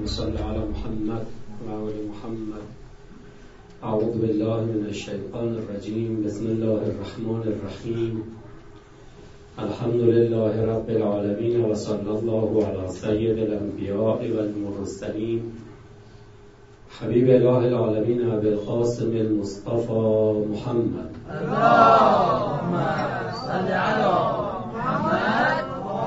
اللهم صل على محمد وعلى محمد. اعوذ بالله من الشیطان الرجیم. بسم الله الرحمن الرحیم. الحمد لله رب العالمین و صلی الله علی سید الانبیاء والمرسلین حبیب اله العالمین ابی القاسم المصطفى محمد. اللهم صل على محمد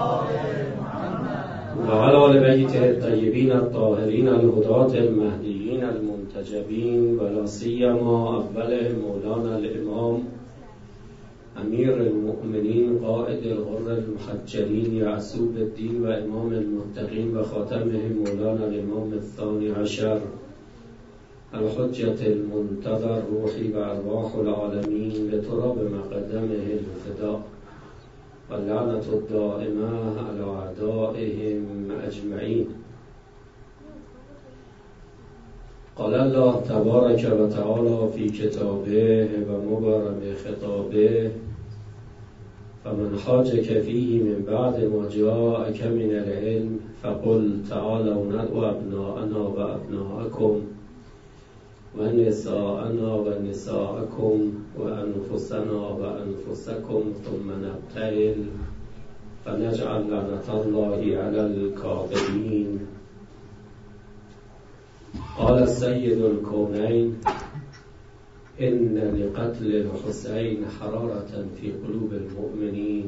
وعلى آل بیته الطیبین الطاهرین الهداة المهدیین المنتجبین ولا سیما اول مولانا الامام امیر المؤمنین قائد الغر المحجلین یعصوب الدین و امام المتقین و خاتمه مولانا الامام الثانی عشر الحجة المنتظر روحی و ارواح العالمین لتراب مقدمه الفداء واللعنة الدائمة على أعدائهم أجمعين. قال الله تبارك وتعالى في كتابه ومبرم خطابه فمن حاجك فيه من بعد ما جاءك من العلم فقل تعالوا ندعو أبناءنا وأبناءكم ونساءنا ونساءكم وأنفسنا وأنفسكم ثم نبتهل فنجعل لعنة الله على الكاذبين. قال السيد الكونين إن لقتل الحسين حرارة في قلوب المؤمنين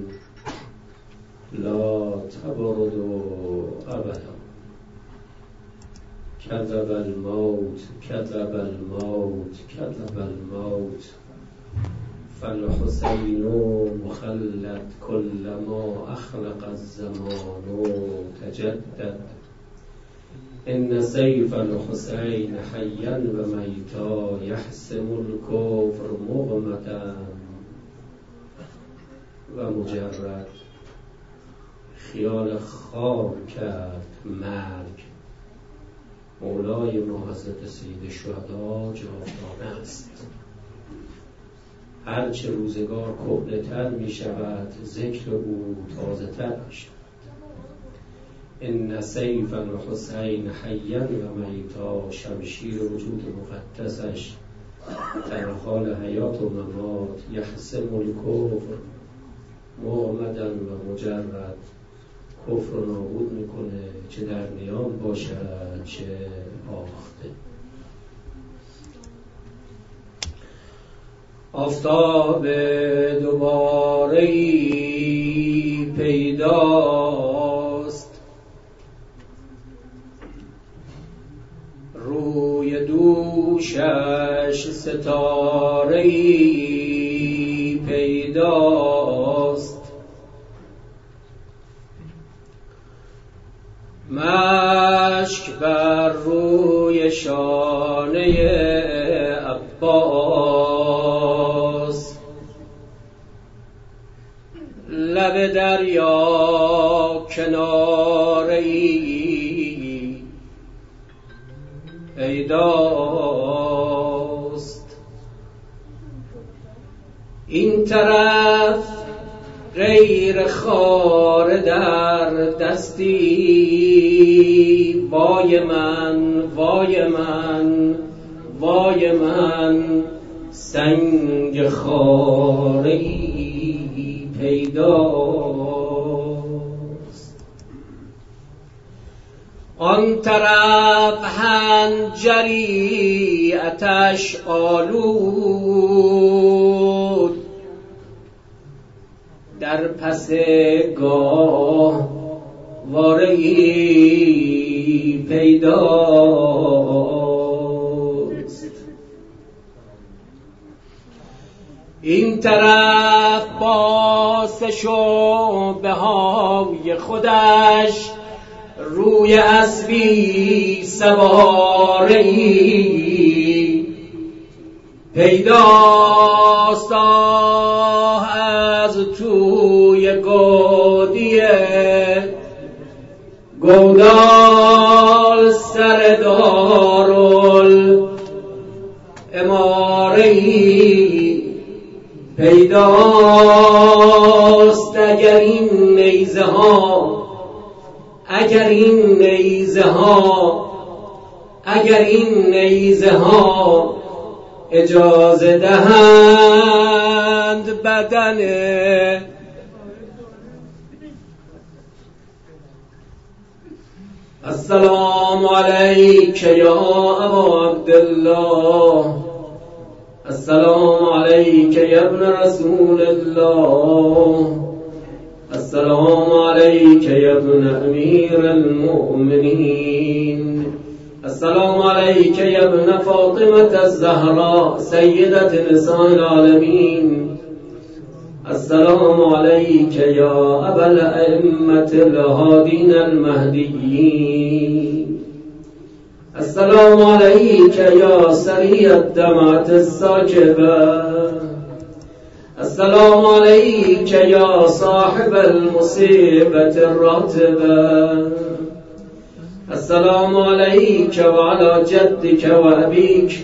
لا تبرد أبدا. كذب الموت كذب الموت كذب الموت فالحسين مخلد كلما أخلق الزمان تجدد. إن سيف الحسين حيا وميتا يحسم الكفر مغمدا ومجرد. خیال خام کرد مرگ مولای ما حضرت سید شهدا جاودانه است. هرچه روزگار کهنه‌تر می شود ذکر او تازه تر می شود. ان سیف الحسین حیا و میتا، شمشیر وجود مقدسش در حال حیات و ممات یحسم الکفر مغمدا و مجرد، کفر رو نابود میکنه چه در نیام باشد چه آخته. آفتاب دوباره‌ای پیداست، روی دوشش ستاره‌ای پیداست. مشک بر روی شانه عباس، لب دریا کناره‌ای پیداست. این طرف غیر خار در دستی، وای من وای من وای من، سنگ خاره‌ای پیداست. آن طرف حنجری آتش آلود، در پس گاه واره‌ای پیداست. این طرف با سه شعبه های خودش روی اسبی سواره‌ای پیداست. از توی گودیه گودال سر دارال اماره‌ای پیداست. اگر این نیزه ها اگر این نیزه ها اجازه دهند بدن السلام علیک یا ابا عبدالله، السلام علیک یا ابن رسول الله، السلام علیک یا ابن امیر المؤمنین، السلام علیک یا ابن فاطمة الزهراء سیدة نساء العالمین، السلام علیک یا ابا الائمة الهادین المهدیین، السلام علیک یا سریع الدمعة الساکبة، السلام علیک یا صاحب المصیبة الراتبة، السلام علیک وعلى جدك وأبيك،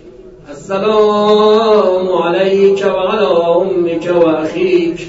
السلام علیک وعلى أمك وأخيك،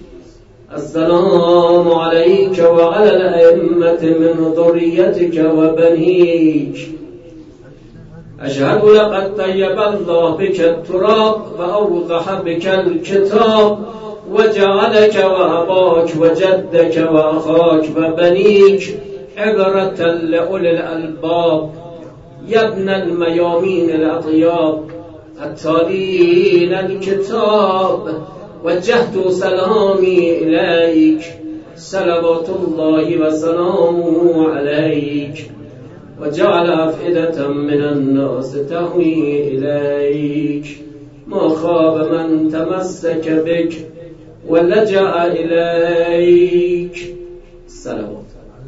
السلام علیک وعلى الأئمة من ذريتك وبنيك، أشهد لقد طيب الله بك التراب وأوضح بك الكتاب وجعلك وأباك وجدك وأخاك وبنيك عبرة لأولي الألباب، يا ابن الميامين الأطياب التالين الكتاب، وجهت سلامي إليك صلوات الله وسلامه عليك، وجعل أفئدة من الناس تهوي إليك، ما خاب من تمسك بك ولجأ إليك. صلوات.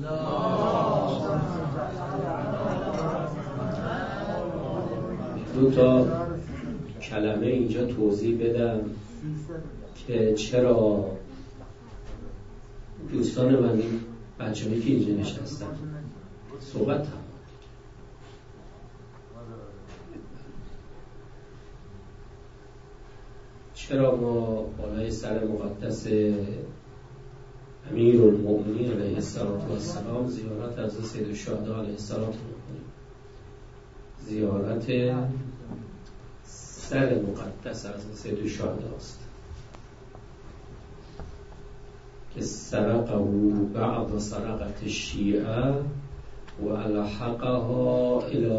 دو تا کلمه اینجا توضیح بدم که چرا دوستان من، این بچه‌هایی که اینجا نشستن صحبت هم چرا ما بالای سر مقدس امیر المؤمنین علیه السلام زیارت از سید الشهدا علیه السلام می‌کنیم. زیارت سر مقدس از سید الشهدا است که سرقه بعد سرقت الشیعه و الحقه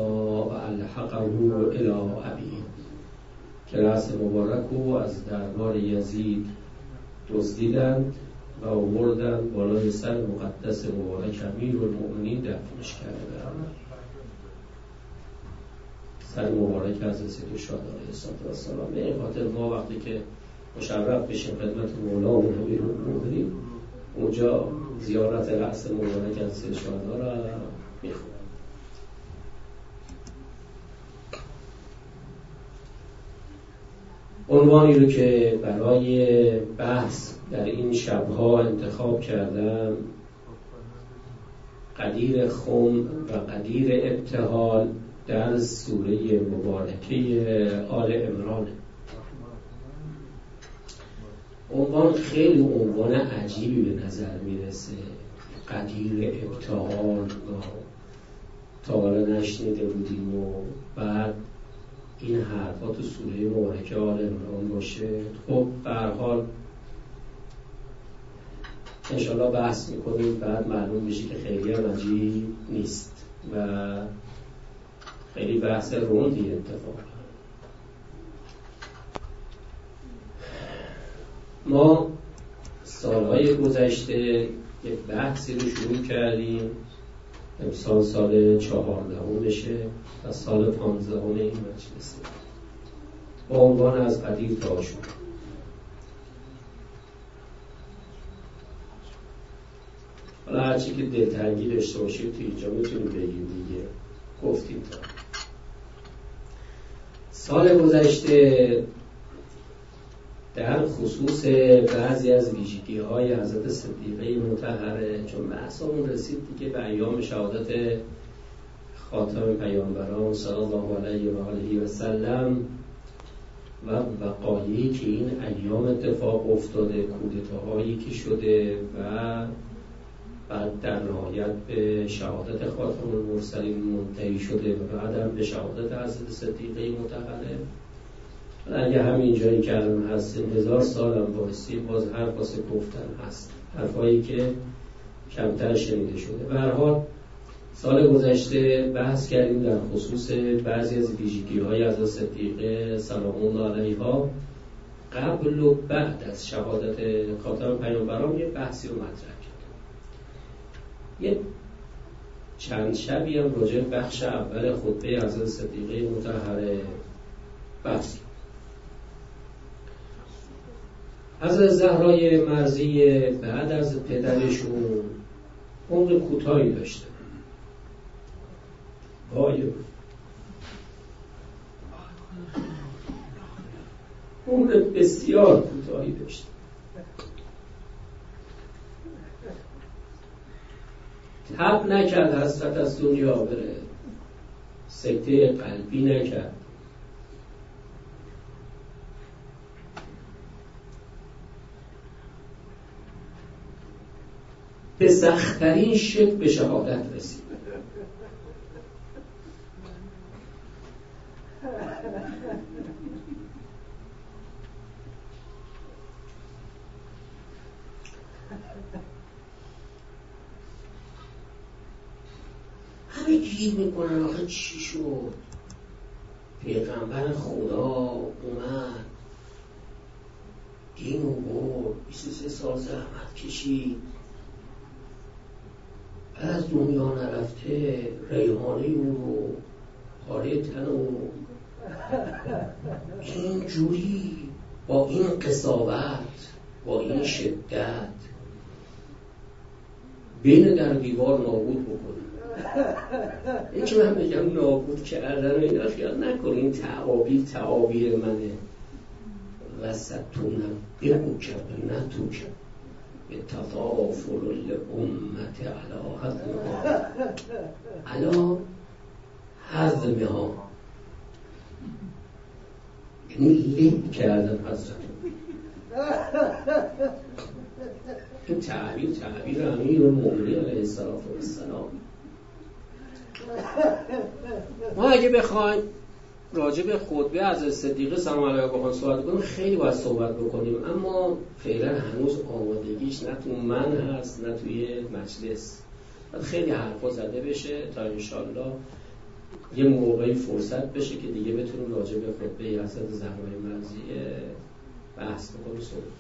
الى ابی، که رأس مبارک رو از دربار یزید دزدیدند و آوردن بالای سر مقدس مبارک امیر المؤمنین دفنش کردند. سر مبارک از سید الشهدا علیه السلام. به این خاطر ما وقتی که مشرف بشیم خدمت مولا و امیر المؤمنین، اونجا زیارت رأس مبارک از سید الشهدا را میخونیم. عنوانی رو که برای بحث در این شبها انتخاب کردم، قدیر خم و قدیر ابتهال در سوره مبارکه آل عمران. عنوان خیلی عنوان عجیبی به نظر میرسه، قدیر ابتهال، تا حالا نشنیده بودیم و بعد این حرفا تو سوره مبارکه آل عمران باشه. خب به هر حال انشالله بحث میکنیم، بعد معلوم میشه که خیلی هم عجیب نیست و خیلی بحث روندی اتفاق. ما سالهای گذشته یک بحثی رو شروع کردیم، امسال سال 14مشه و سال 15 این مجلسه، با عنوان از قدیر تا آشور. حالا هرچی که دلتنگی داشته باشید تو اینجا میتونیم بگیم دیگه، گفتیم تا سال گذشته در خصوص بعضی از ویژگی‌های حضرت صدیقه مطهره، چون بحثمون رسید دیگه به ایام شهادت خاتم پیامبران صلی الله علیه و آله و سلم و وقایعی که این ایام اتفاق افتاده، کودتاهایی که شده و بعد در نهایت به شهادت خاتم المرسلین منتهی شده و بعد هم به شهادت حضرت صدیقه مطهره. اگه همین جایی که الان هستیم 1000 سال هم بایستی باز هر واسه گفتن هست، حرفایی که کمتر شنیده شده. به هر حال سال گذشته بحث کردیم در خصوص بعضی از ویژگی‌های حضرت صدیقه سلام الله علیها قبل و بعد از شهادت خاتم پیامبران. یه بحثی رو مطرح کردیم. یه چند شبی هم راجع به بخش اول خطبه حضرت صدیقه مطهره بحث. حضرت زهرای مرضی بعد از پدرشون عمر کوتاهی داشته، عمر بسیار کوتاهی داشته. تب نکرد حضرت از دنیا بره، سکته قلبی نکرد، به سخت‌ترین شکل به شهادت رسید. همه گیر میکنن آخه چی شد؟ پیغمبر خدا اومد دین رو برد، 23 سال زحمت کشید، بعد از دنیا نرفته ریحانه اون رو پاره تن اون این جوری با این قساوت با این شدت بین در دیوار نابود بکنه. این که من میگم نابود کردن اینا خیال نکنین تعابیر منه. وسطونم بگو کم نه تو کم به تضافر الامت علا حزمها، یعنی له کردن حضرت. این تعبیر امیرالمومنین علیه السلام. ما اگه بخوایم راجع به خطبه حضرت صدیقه سلام علیها بخوایم صحبت کنیم خیلی باید صحبت بکنیم، اما فعلا هنوز آمادگیش نه تو من هست نه توی مجلس. باید خیلی حرفا زده بشه تا انشالله یه موقعی فرصت بشه که دیگه بتونیم راجع به خطبه حضرت زهرای مرضیه بحث بکنیم.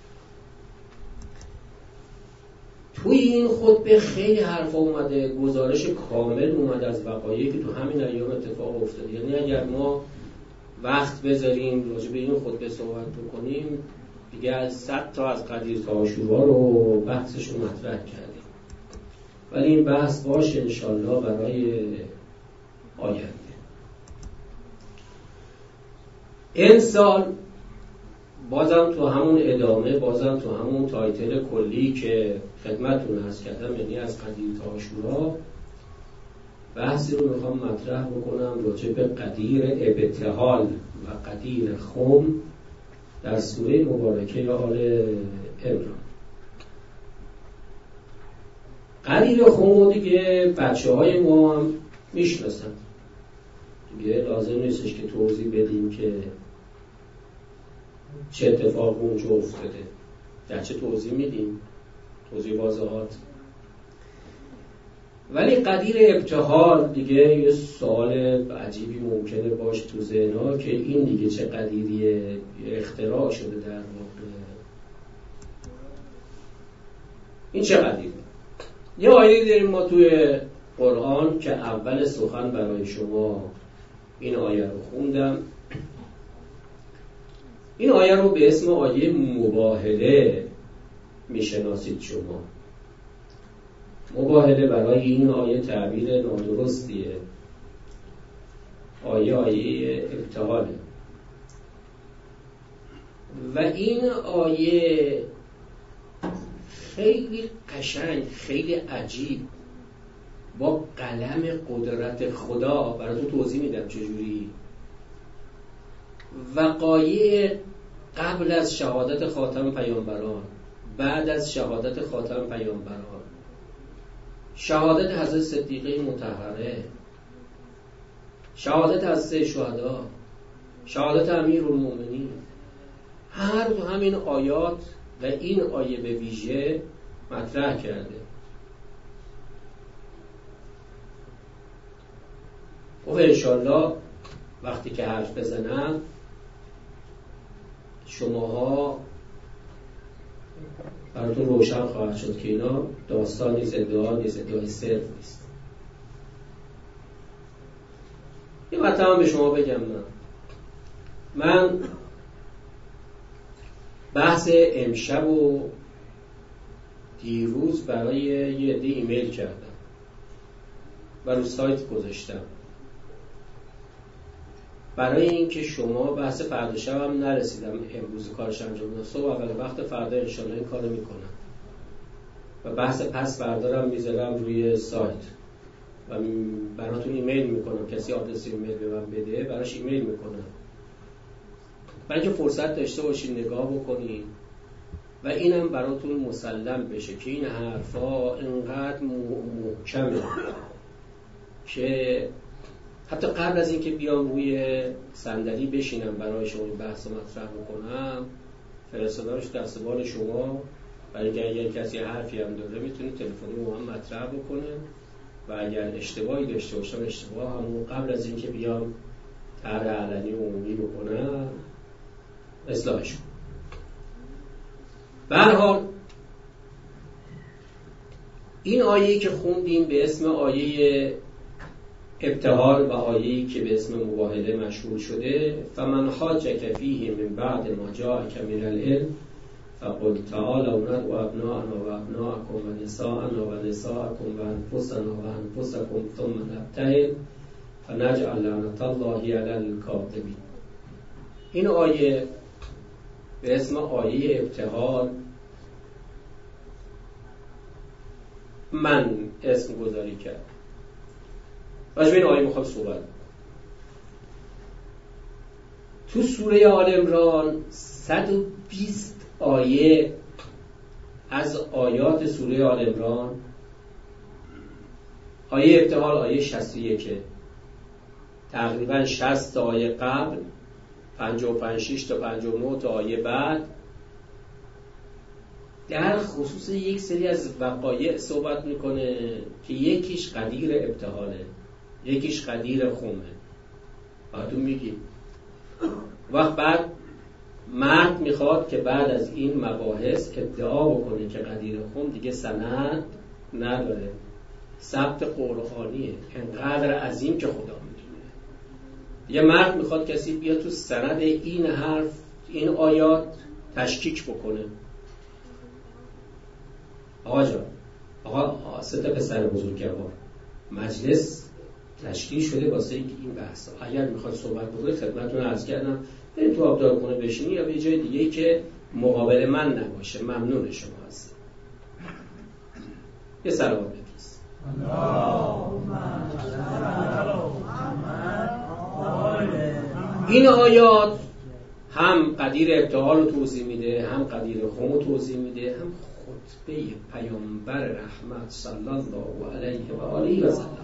توی این خطبه خیلی حرفا اومده، گزارش کامل اومده از وقایعی که تو همین ایام اتفاق افتاده. یعنی اگر ما وقت بذاریم راجع به این خطبه صحبت بکنیم دیگه از 100 تا از قدیر تا عاشورا رو بحثش رو مطرح کردیم، ولی این بحث باشه انشالله برای آینده. این سال بازم تو همون ادامه، بازم تو همون تایتل کلی که خدمتتون عرض کردم، یعنی از قدیر تا عاشورا، بحثی رو میخوام مطرح بکنم راجع به قدیر ابتهال و قدیر خم در سوره مبارکه آل عمران. قدیر خم دیگه بچه‌های ما هم میشناسن دیگه، لازم نیستش که توضیح بدیم که چه اتفاق اونجا افتاده. گرچه توضیح میدیم، توضیح واضحات، ولی قدیر ابتهال دیگه یه سوال عجیبی ممکنه باش تو ذهن‌ها که این دیگه چه قدیریه، اختراع شده در واقع، این چه قدیریه. یه آیه داریم ما توی قرآن که اول سخن برای شما این آیه رو خوندم. این آیه رو به اسم آیه مباهله میشناسید شما. مباهله برای این آیه تعبیر نادرستیه. آیه ابتهاله و این آیه خیلی قشنگ، خیلی عجیب، با قلم قدرت خدا براتون توضیح میدم چجوری وقایع قبل از شهادت خاتم پیامبران، بعد از شهادت خاتم پیامبران شهادت حضرت صدیقه مطهره، شهادت حضرت شهدا، شهادت امیرالمومنین، هر دو همین آیات و این آیه به ویژه مطرح کرده. و انشالله وقتی که حرف بزنم شماها براتون روشن خواهد شد که اینا داستان نیست، ادعا نیست، ادعای صرف نیست. یه مطلب به شما بگم. من بحث امشب و دیروز برای یه عده ایمیل کردم و رو سایت گذاشتم برای اینکه شما بحث فردا شب هم نرسیدم امروز کارش انجام بدم. صبح اول وقت فردا انشالله این کارو میکنم و بحث پس فردا رو میذارم روی سایت و براتون ایمیل میکنم. کسی آدرس ایمیل به من بده براش ایمیل میکنم برای اینکه فرصت داشته باشین نگاه بکنین و اینم براتون مسلم بشه که این حرفا اینقدر محکمه که حتی قبل از اینکه بیام روی صندلی بشینم برای شما این بحث مطرح بکنم فرستادمش دست بال شما، برای اینکه اگر کسی حرفی هم داره میتونه تلفنی با من مطرح بکنه و اگر اشتباهی داشته باشم اشتباه همون قبل از اینکه بیام طرح علنی و عمومی بکنم اصلاحش کنم. به هر حال این آیه‌ای که خوندیم به اسم آیه ابتهال و آیه‌ای که به اسم مباهله مشهور شده، فمن حاجک فیه من بعد ما جاءک من العلم فقل تعالوا ندعو ابناءنا و ابناءکم و نساءنا و نساءکم و انفسنا و انفسکم ثم نبتهل فنجعل لعنة الله علی الکاذبین. این آیه به اسم آیه ابتهال من اسم گذاری کرد. راجع به این آیه میخوام صحبت. تو سوره آل عمران 120 آیه از آیات سوره آل عمران، آیه ابتهال آیه 61 تقریبا 60 آیه قبل، 55 تا 59 تا آیه بعد در خصوص یک سری از وقایع صحبت میکنه که یکیش قدیر ابتهاله، یکیش قدیر خمه. بعدون میگیم وقت بعد مرد میخواد که بعد از این مباحث ادعا بکنه که قدیر خم دیگه سند نداره، ثبت قرآنیه انقدر عظیم که خدا میدونه. یه مرد میخواد کسی بیاد تو سند این حرف این آیات تشکیک بکنه. آقا جان، آقا سه تا پسر بزرگوار مجلس تشکیل شده واسه این بحثا. اگر میخواد صحبت بکنید خدمتتون عرض کردم برید تو آبدارخونه بشینی یا به جای دیگه که مقابل من نباشه. ممنون شما هستید. یه صلوات بفرست. این آیات هم قدیر ابتهال رو توضیح میده، هم قدیر خم رو توضیح میده، هم خطبه پیامبر رحمت صلی الله علیه و آله و سلم.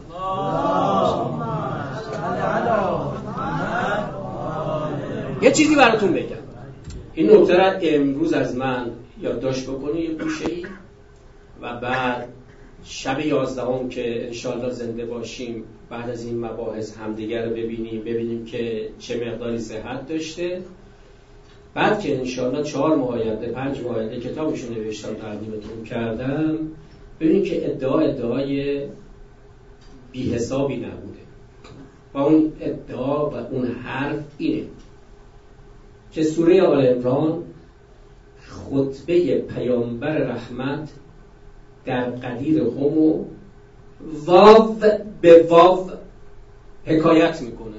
یه چیزی براتون بگم، این نکته را امروز از من یادداشت بکنی یه گوشه‌ای و بعد شب 11 که انشالله زنده باشیم بعد از این مباحث همدیگر رو ببینیم که چه مقداری صحت داشته. بعد که انشالله 4 ماه آینده 5 ماه آینده کتابشو نوشتم تقدیمتون کردم ببینیم که ادعای بی حسابی نبوده و اون ادعا و اون حرف اینه که سوره آل عمران خطبه پیامبر رحمت در قدیر خم واو به واو حکایت میکنه.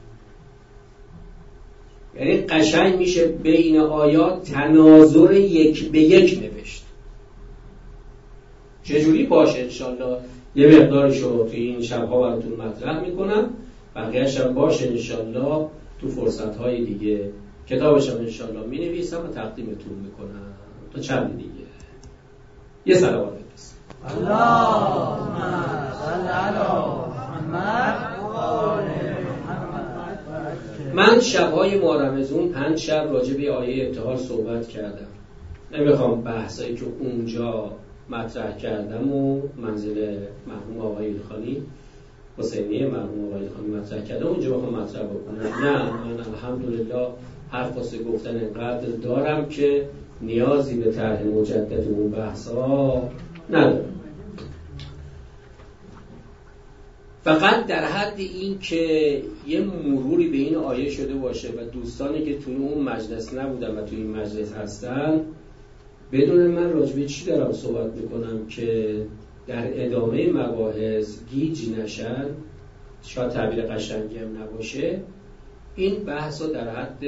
یعنی قشنگ میشه بین آیات تناظر یک به یک نوشت. چجوری باشه انشالله یه مقدارشو تو این شبها براتون مطرح میکنم، بقیه‌اش هم باشه انشالله تو فرصت‌های دیگه. کتابشم انشالله مینویسم و تقدیمتون میکنم تا چند دیگه. یه صلوات بفرستید. اللهم صل علی محمد و آل محمد. من شب‌های ماه رمضان 5 شب راجع به آیه ابتهال صحبت کردم. نمیخوام بحثایی که اونجا مطرح کردم و منزل مرحوم آقای ایلخانی حسینی مرحوم آقای ایلخانی مطرح کردم اونجا بخوام مطرح بکنم. نه، من الحمدلله حرف واسه گفتن اینقدر دارم که نیازی به طرح مجدد اون بحثا ندارم. فقط در حد این که یه مروری به این آیه شده باشه و دوستانی که توی اون مجلس نبودن و توی این مجلس هستن بدون من راجبه چی دارم صحبت میکنم که در ادامه مباحث گیج نشن، شاید تعبیر قشنگی هم نباشه، این بحث رو در حد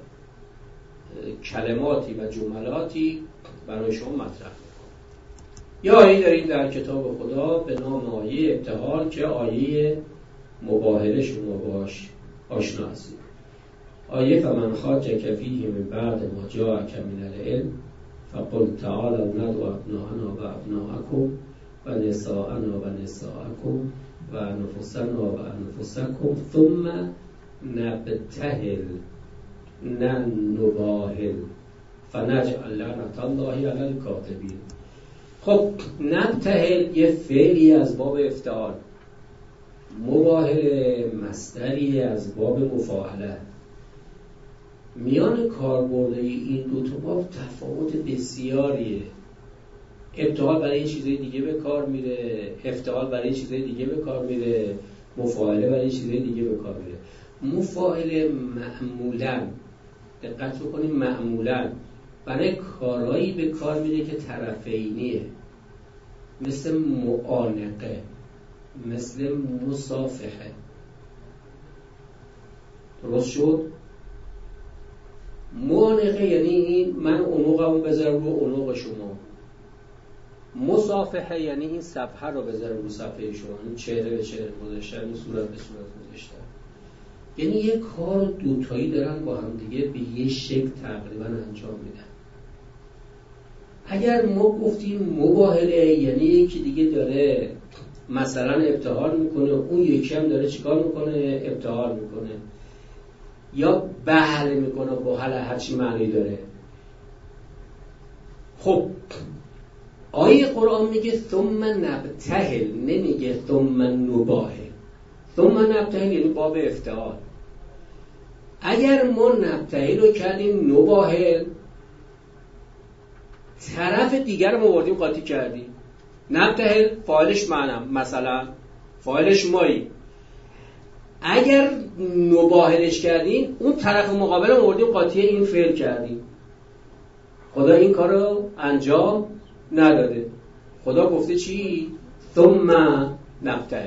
کلماتی و جملاتی برای شما مطرح میکنم. یه آیه داریم در کتاب خدا به نام آیه ابتهال که آیه مباهله شما باش آشنا هستید. آیه فمن حاجک فیه من بعد ما جاءک من العلم فقل تعالوا ندعو ابناءنا و ابناءکم و نساءنا و نساءکم و انفسنا و انفسکم ثم نبتهل نباهل فنجعل لعنة الله علی الکاذبین. خب نبتهل یه فعلی از باب افتعال، مباهله مصدری از باب مفاعله. میان کاربرد این دو تا باب تفاوت بسیاریه. ابتهال برای چیزای دیگه به کار میره، افتعال برای چیزای دیگه به کار میره، مفاعله برای چیزای دیگه به کار میره. مفاعله معمولاً، دقت بکنید، معمولاً برای کارهایی به کار میره که طرفینیه، مثل معانقه، مثل مصافحه. درست شد؟ معانقه یعنی این من عنقمو بذارم رو عنق شما. مصافحه یعنی این صفحه رو بذارم رو صفحه شما، این چهره به چهره گذاشتن، این صورت به صورت گذاشتن. یعنی یه کار دوتایی دارن با هم دیگه به یه شکل تقریبا انجام میدن. اگر ما گفتیم مباهله یعنی یکی دیگه داره مثلا ابتهال میکنه، اون یکی هم داره چیکار میکنه؟ ابتهال میکنه، یا بهله میکنه، با هرچی معنی داره. خب آیه قرآن میگه ثم نبتهل، نمیگه ثم نباهل. ثم نبتهل یعنی باب افتعال. اگر ما نبتهل رو کردیم نباهل، طرف دیگر رو آوردیم قاطی کردیم. نبتهل فاعلش منم، مثلا فاعلش مایی. اگر نباهلش کردیم اون طرف مقابل رو آوردیم قاطی این فعل کردیم. خدا این کار رو انجام نداده. خدا گفته چی؟ ثم نبتهل.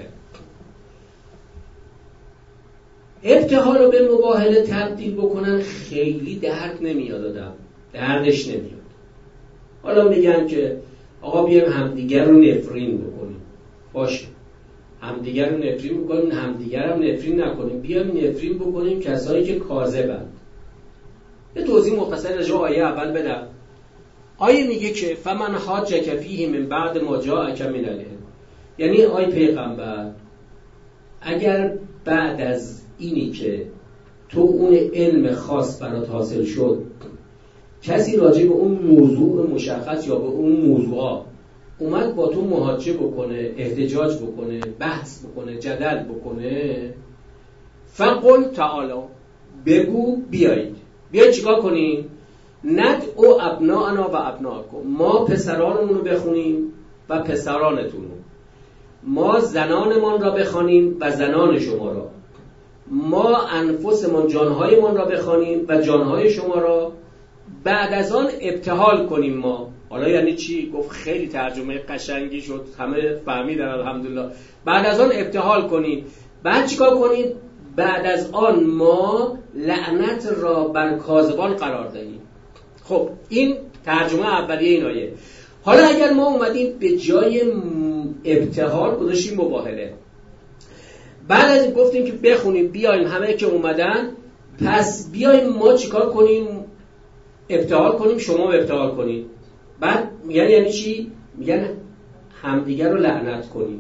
ابتهال رو به مباهله تبدیل بکنن خیلی درد نمیاد، آدم دردش نمیاد. حالا میگن که آقا بیایم همدیگر رو نفرین بکنیم. باشه، همدیگر رو نفرین بکنیم، همدیگر هم نفرین نکنیم. بیایم نفرین بکنیم کسایی که کاذبند. یه توضیح مختصر راجع به آیه اول بدم. آیه میگه که فمن حاجک فیه من بعد ما جاءک من العلم، یعنی آی پیغمبر اگر بعد از اینی که تو اون علم خاص برات حاصل شد کسی راجع به اون موضوع مشخص یا به اون موضوعا اومد با تو محاجه بکنه، احتجاج بکنه، بحث بکنه، جدل بکنه، فقل تعالی، بگو بیایید چیکار کنیم؟ ندعو ابناءنا و ابناءکم، ما پسرانمون رو بخونیم و پسرانتون رو، ما زنانمان را بخوانیم و زنان شما را، ما انفسمان جانهایمان را بخوانیم و جانهای شما را، بعد از آن ابتهال کنیم ما. حالا یعنی چی؟ گفت خیلی ترجمه قشنگی شد، همه فهمیدن الحمدلله. بعد از آن ابتهال کنید، بعد چیکار کنید؟ بعد از آن ما لعنت را بر کاذبان قرار دهیم. خب این ترجمه اولیه این آیه. حالا اگر ما اومدیم به جای ابتهال گذاشتیم مباهله، بعد از این گفتیم که بخونیم بیایم همه که اومدن، پس بیایم ما چیکار کنیم؟ ابتهال کنیم، شما ابتهال کنید. بعد میگن یعنی چی؟ میگن همدیگر رو لعنت کنیم.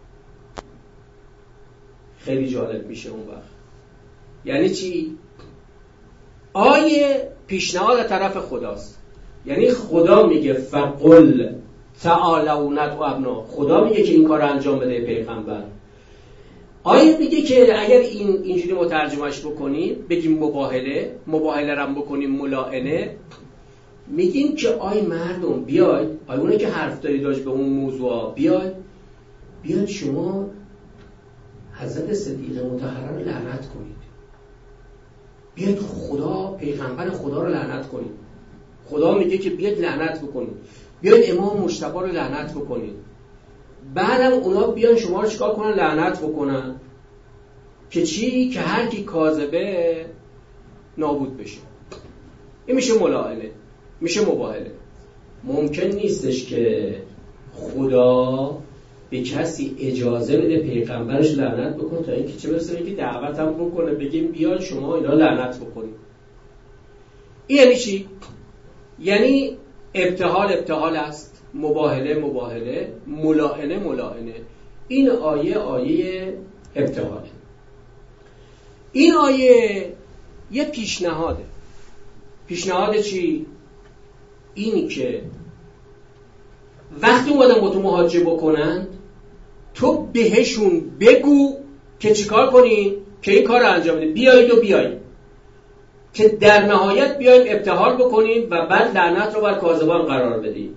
خیلی جالب میشه اون وقت. یعنی چی؟ آیه پیشنهاد طرف خداست. یعنی خدا میگه فقل تعالوا ندعو ابنا. خدا میگه که این کار رو انجام بده پیغمبر. آیه میگه که اگر اینجوری مترجمهش بکنیم، بگیم مباهله رم بکنیم ملاعنه، میگیم که آی مردم بیاید، آی اونه که حرف دارید راجع به اون موضوع، بیاید شما حضرت صدیق مطهره رو لعنت کنید. بیاید خدا پیغمبر خدا رو لعنت کنید. خدا میگه که بیاید لعنت بکنید. بیاید امام مجتبی رو لعنت بکنید. بعدم اونا بیان شما رو چیکار کنن؟ لعنت بکنن. که چی؟ که هر کی کاذبه نابود بشه. این میشه ملاعنه، میشه مباهله. ممکن نیستش که خدا به کسی اجازه بده پیغمبرش لعنت بکنه تا اینکه چه برسه که دعوت هم بکنه بگیم بیاد شما اینا لعنت بکنید. این یعنی چی؟ یعنی ابتهال است، مباهله، ملاعنه. این آیه ابتهاله. این آیه یه پیشنهاده. پیشنهاد چی؟ اینی که وقتی اومدن با تو محاجه بکنن، تو بهشون بگو که چیکار کنین؟ که این کار رو انجام بدین، بیایید که در نهایت بیایم ابتهال بکنیم و بعد لعنت رو بر کاذبان قرار بدیم.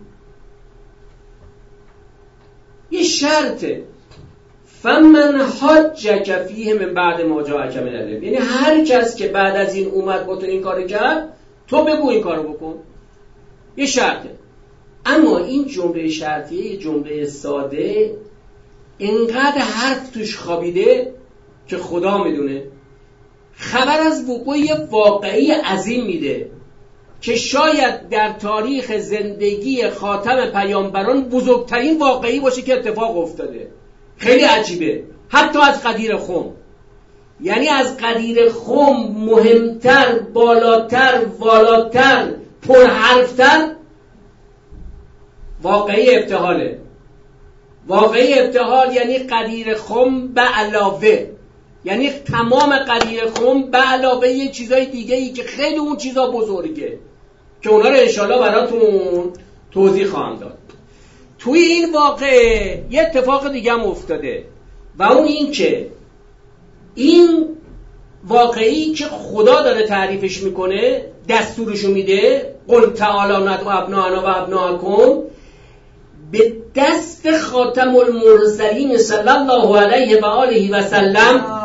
یه شرطه. فمن حاجک فیه من بعد ما جاءک من العلم. یعنی هر کس که بعد از این اومد با تو این کارو کرد، تو بگو این کارو بکن. یه شرطه. اما این جمله شرطیه، یه جمله ساده، اینقدر حرف توش خوابیده که خدا میدونه. خبر از وقوع یه واقعی عظیم میده که شاید در تاریخ زندگی خاتم پیامبران بزرگترین واقعی باشه که اتفاق افتاده. خیلی عجیبه. حتی از قدیر خم. یعنی از قدیر خم مهمتر، بالاتر، والاتر، پرحرفتر واقعی ابتهاله. واقعی ابتهال یعنی قدیر خم به علاوه، یعنی تمام قدیر خم به علاوه یه چیزای دیگه ای که خیلی اون چیزا بزرگه که اونا رو انشالله براتون توضیح خواهم داد. توی این واقعه یه اتفاق دیگه هم افتاده و اون این که این واقعی که خدا داره تعریفش میکنه، دستورشو میده، قل تعالی ندعو ابناءنا و ابناءکم، به دست خاتم المرسلین صلی الله علیه و آله و سلم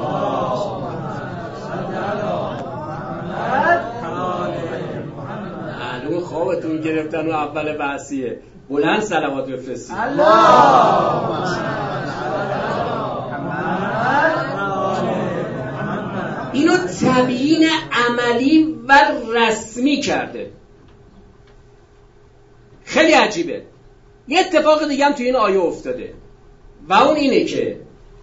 معلوم خوابتون گرفتن و اول بحثیه. بلند صلوات بفرستید. اینو تبیین عملی و رسمی کرده. خیلی عجیبه. یه اتفاق دیگه هم توی این آیه افتاده و اون اینه که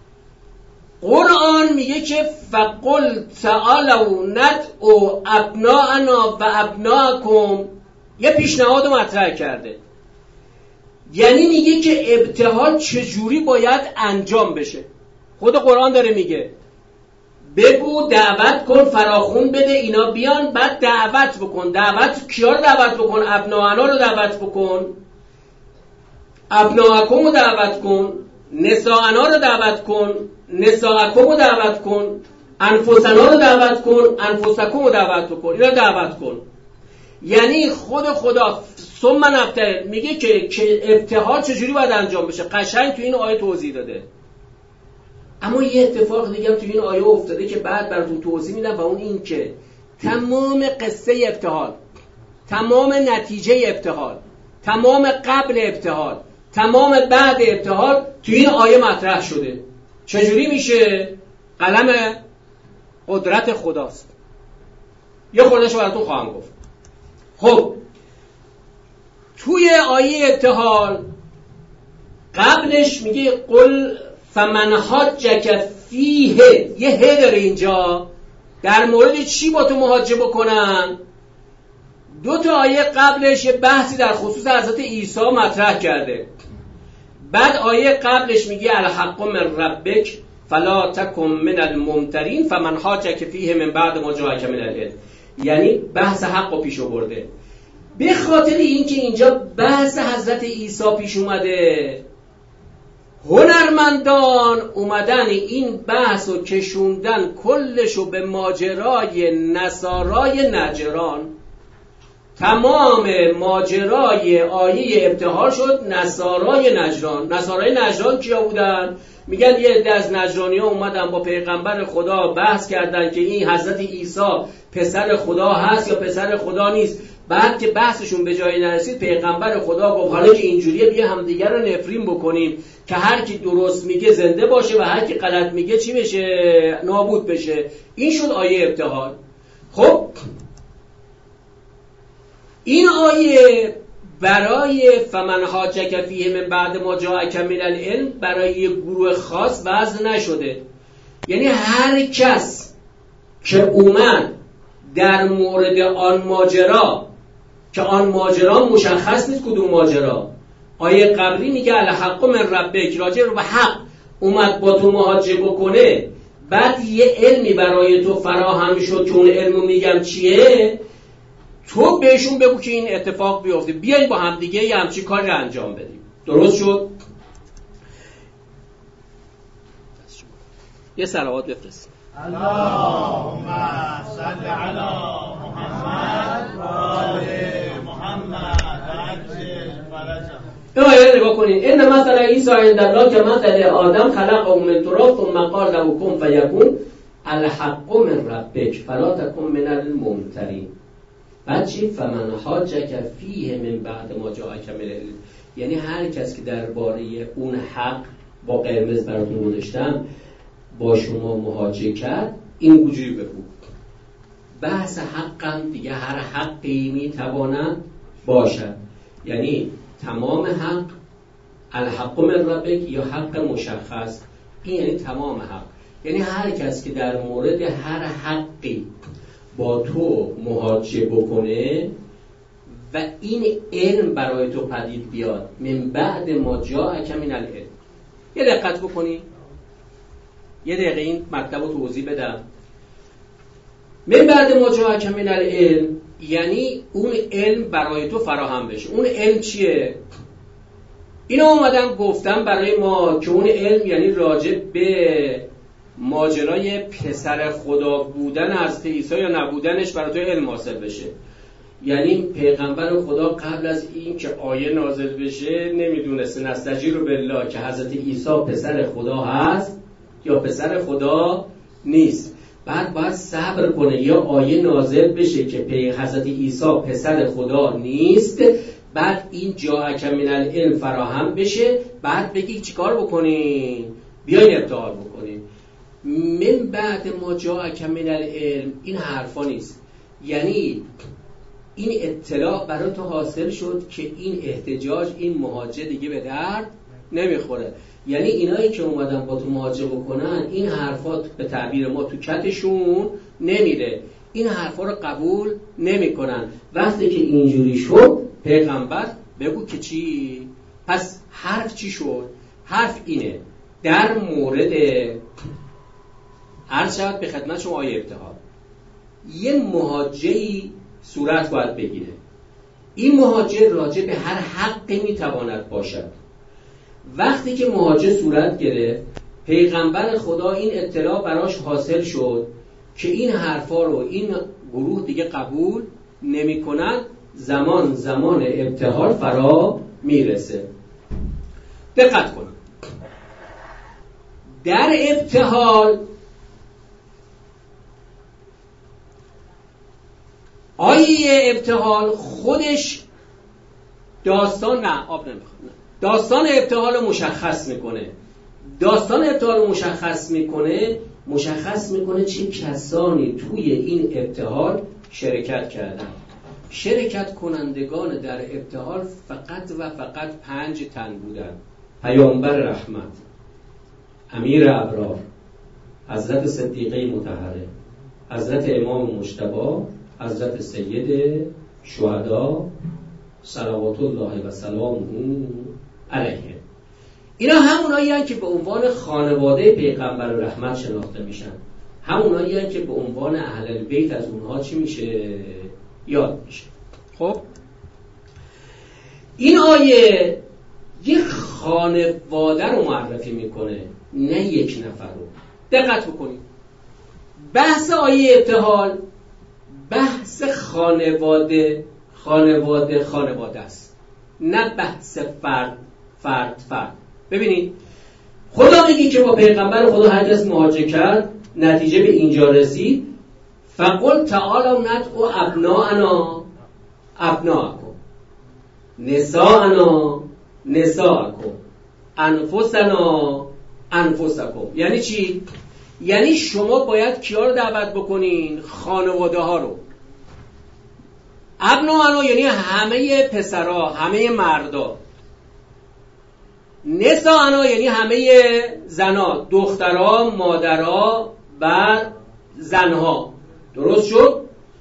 قرآن میگه که فقل تعالوا ندعو ابناءنا و ابناءکم، یه پیشنهاد مطرح کرده. یعنی میگه که ابتهال چجوری باید انجام بشه. خود قرآن داره میگه بگو، دعوت کن، فراخون بده اینا بیان، بعد دعوت بکن. دعوت کیا رو دعوت بکن؟ ابناءنا رو دعوت بکن، ابناءکم رو دعوت کن، نساءنا رو دعوت کن، نساءکم رو دعوت کن، انفسنا رو دعوت کن، انفسکم رو دعوت کن. اینا رو دعوت کن. یعنی خود خدا ثم نبتهل میگه که ابتهال چجوری باید انجام بشه. قشنگ تو این آیه توضیح داده. اما یه اتفاق دیگه هم تو این آیه افتاده که بعد براتون توضیح میدم و اون این که تمام قصه ابتهال، تمام نتیجه ابتهال، تمام قبل ابتهال، تمام بعد ابتهال تو این آیه مطرح شده. چجوری میشه؟ قلم قدرت خداست. یه خوردهشو براتون خواهم گفت. خب توی آیه ابتهال قبلش میگه قل فمن حاجک فیه، یه ه داره اینجا. در مورد چی با تو محاجه بکنن؟ دو تا آیه قبلش یه بحثی در خصوص حضرت عیسی مطرح کرده. بعد آیه قبلش میگه الحق من ربک فلا تکن من الممترین فمن حاجک فیه من بعد ما جاءک من العلم. یعنی بحث حق رو پیش آورده. به خاطر اینکه اینجا بحث حضرت عیسی پیش اومده، هنرمندان اومدن این بحث رو کشوندن کلشو به ماجرای نصارای نجران. تمام ماجرای آیه ابتهال شد نصارای نجران. نصارای نجران کیا بودن؟ میگن یه عده از نجرانی ها اومدن با پیغمبر خدا بحث کردن که این حضرت عیسی پسر خدا هست یا پسر خدا نیست. بعد که بحثشون به جایی نرسید پیغمبر خدا گفت حالا که اینجوریه بیا همدیگر رو نفرین بکنیم که هر کی درست میگه زنده باشه و هر کی غلط میگه چی بشه؟ نابود بشه. این شد آیه ابتهال. خب این آیه برای فمن حاجک فیه من بعد ما جاءک من العلم برای یه گروه خاص وضع نشده. یعنی هر کس که اومد در مورد آن ماجرا که آن ماجرا مشخص نیست کدوم ماجرا، آیه قبلی میگه الحق من ربک، راجع رو به حق اومد با تو محاجه بکنه، بعد یه علمی برای تو فراهم شد که اون علمو میگم چیه، تو بهشون بگو که این اتفاق بیفته، بیاین با هم دیگه یه همچین کاری رو انجام بدیم. درست شد؟ یه صلوات بفرست. اللهم صل علی محمد و آل محمد عجل فرجهم. این آیه نگاه کنین. ان مثل عیسی عند الله که مثل آدم خلقه من تراب ثم قال له کن فیکون الحق من ربک فلا تکن من الممترین. بعد چی؟ فمن حاجک فیه من بعد ما جاءک من العلم. یعنی هر کس که درباره اون حق با قرمز براتون گذاشتم با شما محاجه کرد، این وجوی بگو. بحث حقم دیگه هر حقی میتواند باشد. یعنی تمام حق، الحق من ربک یا حق مشخص، این یعنی تمام حق. یعنی هر کس که در مورد هر حقی با تو محاجه بکنه و این علم برای تو پدید بیاد من بعد ما جاءک من العلم. یه دقت بکنی، یه دقیقه این مطلب رو توضیح بدم. من بعد ما جاءک من العلم یعنی اون علم برای تو فراهم بشه. اون علم چیه؟ اینا اومدم گفتم برای ما که اون علم یعنی راجع به ماجرای پسر خدا بودن حضرت عیسی یا نبودنش برای تو علم حاصل بشه. یعنی پیغمبر خدا قبل از این که آیه نازل بشه نمیدونسته نستجیر بالله که حضرت عیسی پسر خدا هست یا پسر خدا نیست. بعد باید صبر کنه یا آیه نازل بشه که حضرت عیسی پسر خدا نیست، بعد این جاءک من العلم فراهم بشه، بعد بگی چیکار بکنین؟ بیاین ابتهال بکنین. من بعد ما جاءک من العلم این حرفا نیست. یعنی این اطلاع برای تو حاصل شد که این احتجاج، این محاجه دیگه به درد نمیخوره. یعنی اینایی که اومدن با تو محاجه بکنن این حرفا به تعبیر ما تو کتشون نمیره، این حرفا رو قبول نمیکنن. وقتی که اینجوری شد پیغمبر بگو که چی؟ پس حرف چی شد؟ حرف اینه در مورد عرض شود به خدمت شما آیه ابتهال یه محاجه‌ای صورت باید بگیره. این محاجه راجع به هر حقی میتواند باشد. وقتی که محاجه صورت گرفت پیغمبر خدا این اطلاع براش حاصل شد که این حرفا رو این گروه دیگه قبول نمی کنن، زمان ابتهال فرا میرسه. دقت کن، در ابتهال آیه ابتهال خودش داستان داستان ابتهال رو مشخص میکنه. داستان ابتهال رو مشخص میکنه چه کسانی توی این ابتهال شرکت کردن. شرکت کنندگان در ابتهال فقط و فقط 5 تن بودن: پیامبر رحمت، امیر ابرار، حضرت صدیقه مطهره، حضرت امام مجتبی، حضرت سید شهدا صلوات الله و سلامه علیه. اینا همونایی هستند که به عنوان خانواده پیغمبر رحمت شناخته میشن، همونایی هستند که به عنوان اهل البیت از اونها چی میشه؟ یاد میشه. خب این آیه یک خانواده رو معرفی میکنه، نه یک نفر رو. دقت بکنید، بحث آیه ابتهال بحث خانواده است، نه بحث فرد. ببینید خدا میگه که با پیغمبر خدا هر کس مواجه کرد نتیجه به اینجا رسید، فقل تعالوا ندعو ابناءکم نساءکم انفسکم. یعنی چی؟ یعنی شما باید کیا رو دعوت بکنین؟ خانواده ها رو. ابناء یعنی همه پسرها، همه مردا. نساء یعنی همه زنا، دخترها، مادرها و زنها. درست شد؟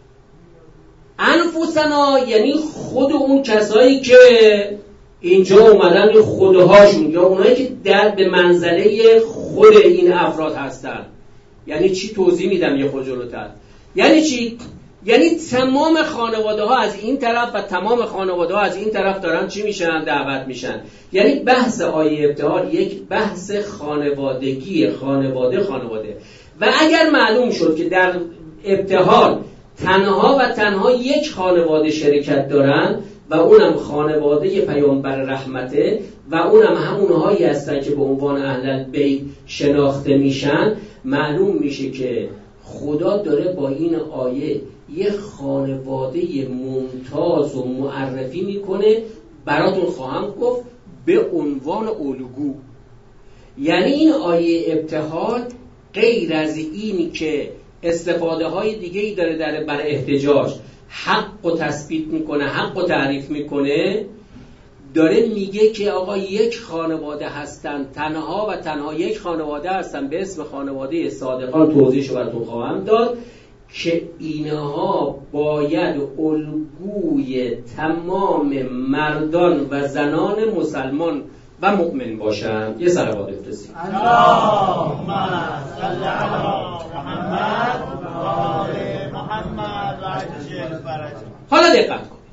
انفسنا یعنی خود اون کسایی که اینجا اومدن، خودهاشون یا اونایی که به منزله خود این افراد هستن. یعنی چی؟ توضیح میدم یه خود جلوتر. یعنی چی؟ یعنی تمام خانواده ها از این طرف و تمام خانواده ها از این طرف دارن چی میشن؟ دعوت میشن. یعنی بحث آیه ابتهال یک بحث خانوادگی، خانواده. و اگر معلوم شد که در ابتهال تنها یک خانواده شرکت دارن و اونم خانواده پیامبر رحمته و اونم همونهایی هستن که به عنوان اهل البیت شناخته میشن، معلوم میشه که خدا داره با این آیه یه خانواده ممتاز و معرفی میکنه. براتون خواهم گفت به عنوان الگو. یعنی این آیه ابتهال غیر از اینی که استفاده های دیگه‌ای داره برای احتجاج، حق و تثبیت میکنه، حق و تعریف میکنه، داره میگه که آقا یک خانواده هستن، تنها یک خانواده هستن به اسم خانواده صادقان. توضیحشو براتون خواهم داد که اینها باید الگوی تمام مردان و زنان مسلمان و مؤمن باشن. یه صلوات بفرستید. اللهم صل علی محمد و آل محمد و عجل فرج. حالا دقت کن،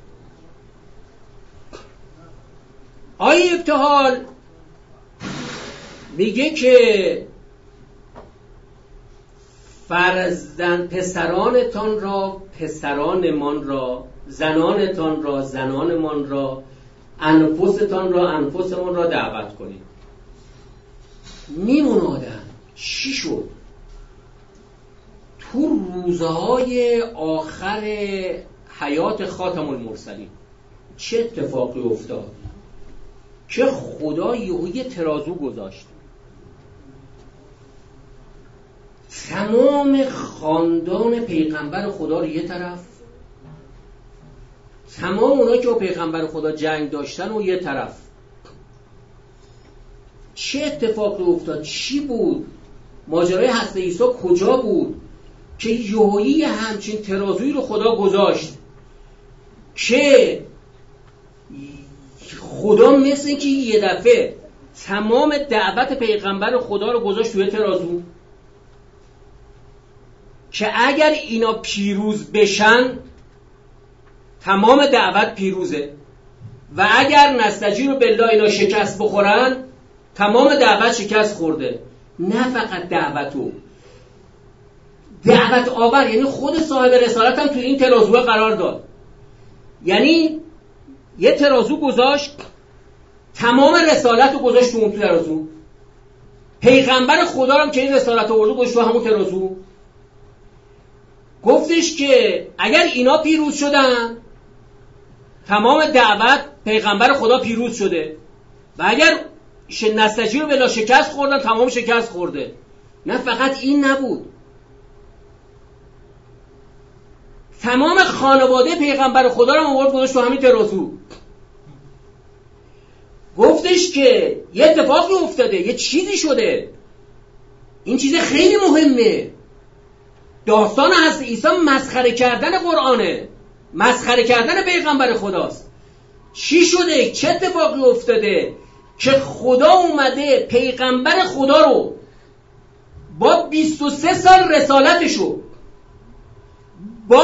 آیه ابتهال میگه که پسرانتان را پسرانمان را، زنانتان را زنانمان را، انفستان را انفسمان را دعوت کنید. میمونه آدم چی شد؟ تو روزهای آخر حیات خاتم المرسلین چه اتفاقی افتاد که خدا یه ترازو گذاشت؟ تمام خاندان پیغمبر خدا رو یه طرف، تمام اونایی که با پیغمبر خدا جنگ داشتن و یه طرف. چه اتفاقی افتاد؟ چی بود؟ ماجرای حضرت عیسی کجا بود که یهویی همچین ترازویی رو خدا گذاشت که خدا مثل اینکه یه دفعه تمام دعوت پیغمبر خدا رو گذاشت توی ترازو که اگر اینا پیروز بشن تمام دعوت پیروزه و اگر نستجیب بالله اینا شکست بخورن تمام دعوت شکست خورده. نه فقط دعوت آور، یعنی خود صاحب رسالت هم تو این ترازو قرار داد. یعنی یه ترازو گذاشت، تمام رسالت رو گذاشت تو اون ترازو. پیغمبر خدا هم که این رسالت رو آورد گذاشت تو همون ترازو. گفتش که اگر اینا پیروز شدن تمام دعوت پیغمبر خدا پیروز شده و اگر نستجیب بلا شکست خوردن تمام شکست خورده. نه فقط این نبود، تمام خانواده پیغمبر خدا رو آورد گذاشت تو همین ترازو. گفتش که یه اتفاقی افتاده، یه چیزی شده، این چیز خیلی مهمه. داستان حضرت عیسی مسخره کردن قرآنه، مسخره کردن پیغمبر خداست. چی شده؟ چه اتفاقی افتاده که خدا اومده پیغمبر خدا رو با 23 سال رسالتشو با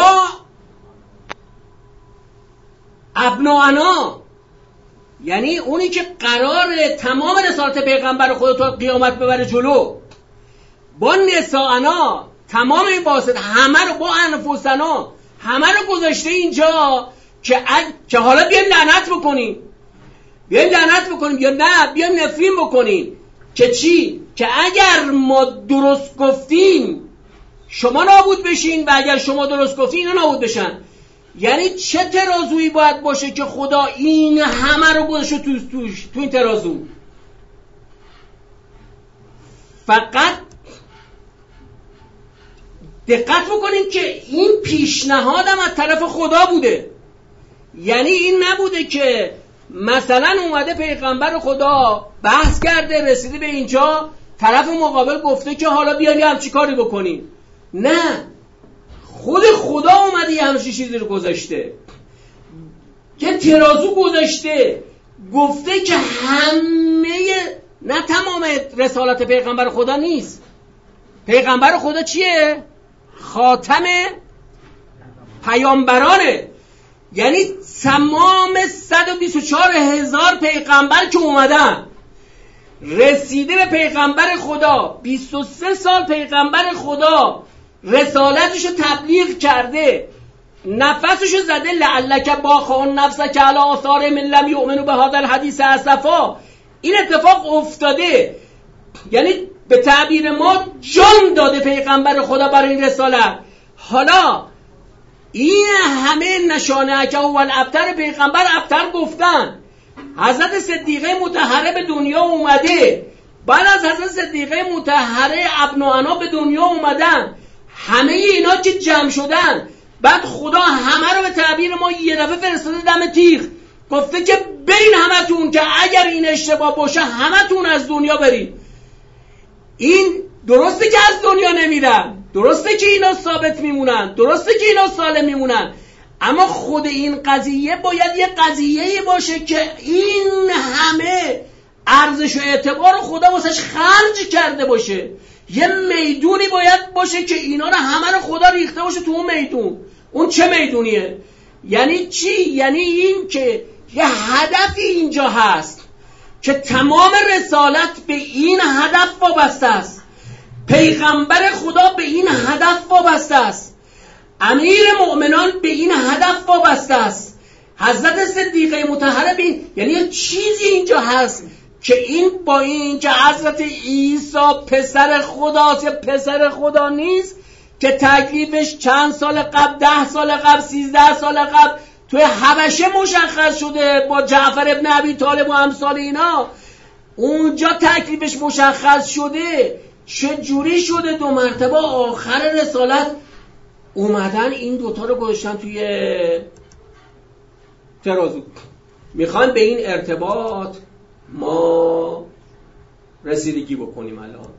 ابناءنا، یعنی اونی که قراره تمام رسالت پیغمبر خدا تا قیامت ببره جلو، با نساءنا تمام این واسط همه رو، با انفسنا همه رو گذاشته اینجا که حالا بیایم لعنت بکنیم، یا نه بیایم نفرین بکنیم. که چی؟ که اگر ما درست گفتیم شما نابود بشین و اگر شما درست گفتین اینا نابود بشن. یعنی چه ترازویی باید باشه که خدا این همه رو گذاشته تو این ترازو؟ فقط دقت بکنید که این پیشنهادم از طرف خدا بوده. یعنی این نبوده که مثلا اومده پیغمبر خدا بحث کرده رسیده به اینجا، طرف مقابل گفته که حالا بیانی همچی کاری بکنیم. نه، خود خدا اومده یه همچی چیزی رو گذاشته، که ترازو گذاشته، گفته که نه تمام رسالت پیغمبر خدا نیست. پیغمبر خدا چیه؟ خاتم پیامبرانه. یعنی تمام 124,000 پیغمبر که اومدن رسیده به پیغمبر خدا، 23 سال پیغمبر خدا رسالتشو تبلیغ کرده، نفسشو زده لعلک باخون نفسک علی آثار من لم یؤمنوا بهذا الحدیث اسفا. این اتفاق افتاده، یعنی به تعبیر ما جان داده پیغمبر خدا برای این رسالت. حالا این همه نشانه که اول ابتر پیغمبر ابتر گفتن، حضرت صدیقه مطهره به دنیا اومده، بعد از حضرت صدیقه مطهره ابناءنا به دنیا اومدن، همه اینا که جمع شدن، بعد خدا همه رو به تعبیر ما یه دفعه فرستاده دم تیغ، گفته که برین همتون، که اگر این اشتباه باشه همتون از دنیا برین. این درسته که از دنیا نمیرن، درسته که اینا ثابت میمونن، درسته که اینا سالم میمونن، اما خود این قضیه باید یه قضیه باشه که این همه ارزش و اعتبار خدا واسش خرج کرده باشه. یه میدونی باید باشه که اینا رو همه رو خدا ریخته باشه تو اون میدون. اون چه میدونیه؟ یعنی چی؟ یعنی این که یه هدفی اینجا هست که تمام رسالت به این هدف وابسته است، پیغمبر خدا به این هدف وابسته است، امیر مؤمنان به این هدف وابسته است، حضرت صدیقه مطهره به این، یعنی یه چیزی اینجا هست که این با این که حضرت عیسی پسر خداست یا پسر خدا نیست، که تکلیفش چند سال قبل، 10 سال قبل، 13 سال قبل توی حبشه مشخص شده با جعفر ابن ابی طالب و امثال اینا، اونجا تکلیفش مشخص شده. چه جوری شده 2 مرتبه آخر رسالت اومدن این دوتا رو گذاشتن توی ترازو؟ میخوان به این ارتباط ما رسیدگی بکنیم. الان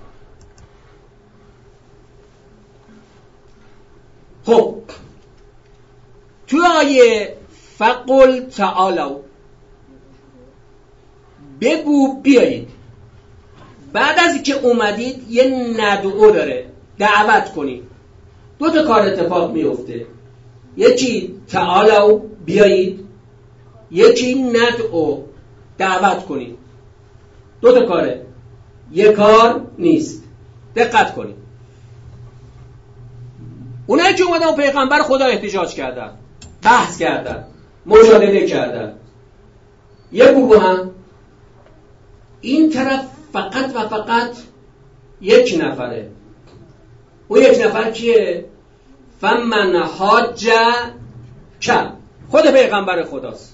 خب توی آیه فقل تعالوا، بگو بیایید، بعد از که اومدید یه ندعو داره، دعوت کنید. 2 تا کار اتفاق میفته، یکی تعالوا بیایید، یکی ندعو دعوت کنید. 2 تا کاره، یک کار نیست. دقت کنید. اونایی که اومدن و پیغمبر خدا احتجاج کردن، بحث کردن، مجادله کردن، یه گروه هم این طرف فقط و فقط یک نفره. اون یک نفر کیه؟ فمن حاج که خود پیغمبر خداست.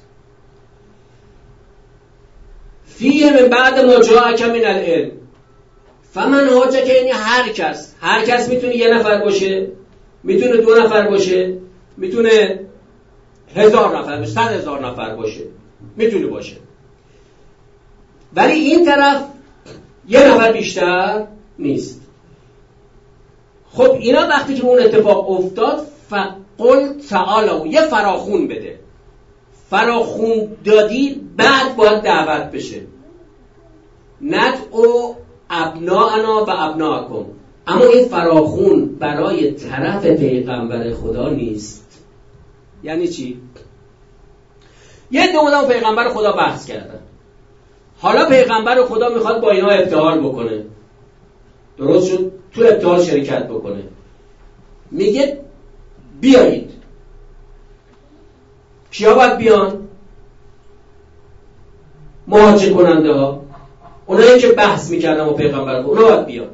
فیه من بعد ما جاءک من العلم، فمن حاج که یعنی هر کس میتونه یه نفر باشه، میتونه 2 نفر باشه، میتونه 1000 نفر باشه، 100,000 نفر باشه، میتونه باشه. ولی این طرف یه نفر بیشتر نیست. خب اینا وقتی که اون اتفاق افتاد، فقل تعالوا، یه فراخون بده. فراخون دادی بعد باید دعوت بشه. ندعو ابناءنا و ابناءکم، اما این فراخون برای طرف پیغمبر خدا نیست. یعنی چی؟ یه دومدن پیغمبر خدا بحث کردن، حالا پیغمبر خدا میخواد با اینا ابتهال بکنه، درست شد؟ تو ابتهال شرکت بکنه، میگه بیایید. کیا باید بیان؟ مهاجر کننده ها، اونایی که بحث میکردن با پیغمبر خدا، اونا باید بیان.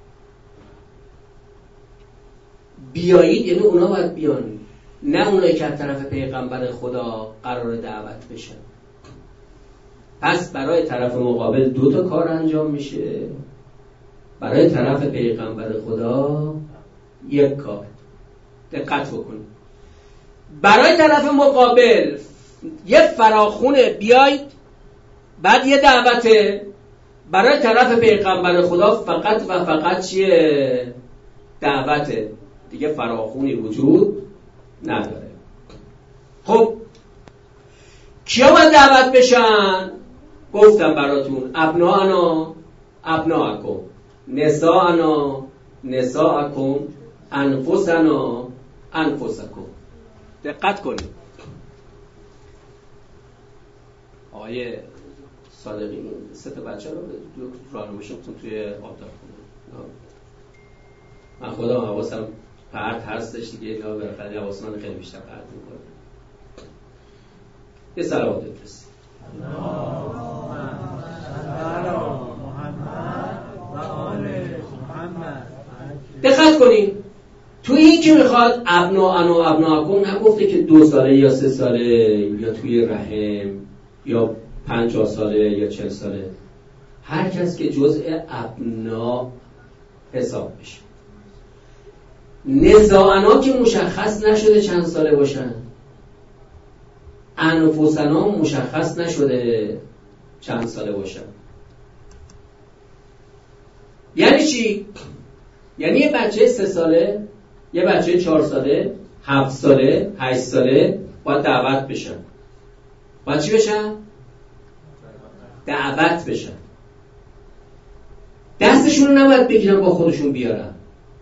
بیایید یعنی اونا باید بیان، نه اونایی که از طرف پیغمبر خدا قرار دعوت بشن. پس برای طرف مقابل 2 کار انجام میشه، برای طرف پیغمبر خدا 1 کار. دقت بکنید، برای طرف مقابل یه فراخونه بیاید، بعد یه دعوته. برای طرف پیغمبر خدا فقط و فقط چیه؟ دعوته، دیگه فراخونی وجود نداره. خب کیا باید دعوت بشن؟ گفتم براتون ابناءنا ابناءکم، نساءنا نساءکم، انفسنا انفسکم. دقت کنید. آقای صادقی 3 بچه رو راهنماییشون توی آب دار کنه. من خودم حواسم پرت هستش دیگه، اینا بالاخره حواس من خیلی بیشتر پرت میکنه. یه صلوات بفرستید. دقت کنید، توی این که میخواد ابناءنا و ابناءکم نگفته که 2 ساله یا 3 ساله یا توی رحم یا 50 ساله یا 40 ساله، هر کس که جزء ابنا حساب بشه. نساءنا که مشخص نشده چند ساله باشن، انفسنا مشخص نشده چند ساله باشن. یعنی چی؟ یعنی یه بچه 3 ساله، یه بچه 4 ساله، 7 ساله، 8 ساله باید دعوت بشن. باید چی بشن؟ دعوت بشن. دستشون رو نباید بگیرن با خودشون بیارن،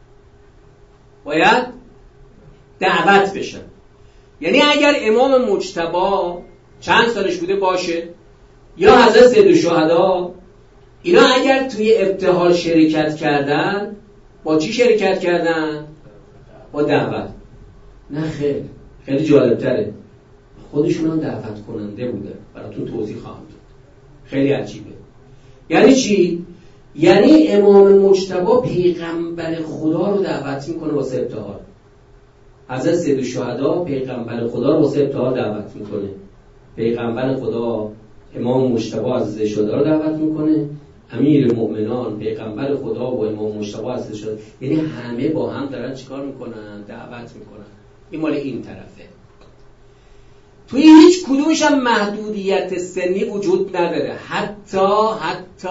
باید دعوت بشن. یعنی اگر امام مجتبی چند سالش بوده باشه، یا حضرت سیدالشهدا، اینا اگر توی ابتهال شرکت کردن، با چی شرکت کردن؟ با دعوت. نه خیلی خیلی جالبتره، خودشون هم دعوت کننده بوده. براتون توضیح خواهم داد، خیلی عجیبه. یعنی چی؟ یعنی امام مجتبی پیغمبر خدا رو دعوت میکنه واسه ابتهال. حضرت سیدالشهدا پیغمبر خدا رو واسه ابتهال دعوت میکنه. پیغمبر خدا امام مجتبی عزیز شده رو دعوت میکنه. امیر مؤمنان پیغمبر خدا و امام مجتبی عزیز شده، یعنی همه با هم دارن چیکار میکنن؟ دعوت میکنن. این مال این طرفه. توی هیچ کدومش هم محدودیت سنی وجود نداره. حتی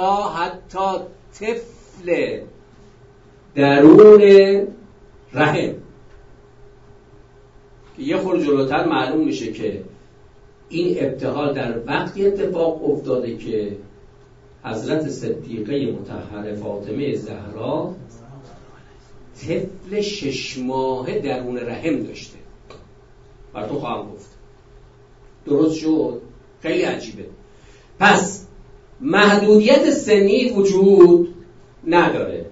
طفل درون رحم که یه خورده جلوتر معلوم میشه که این ابتهال در وقتی اتفاق افتاده که حضرت صدیقه مطهره فاطمه زهرا طفل 6 ماهه درون رحم داشته. براتون خواهم گفت. درست شد؟ خیلی عجیبه. پس محدودیت سنی وجود نداره.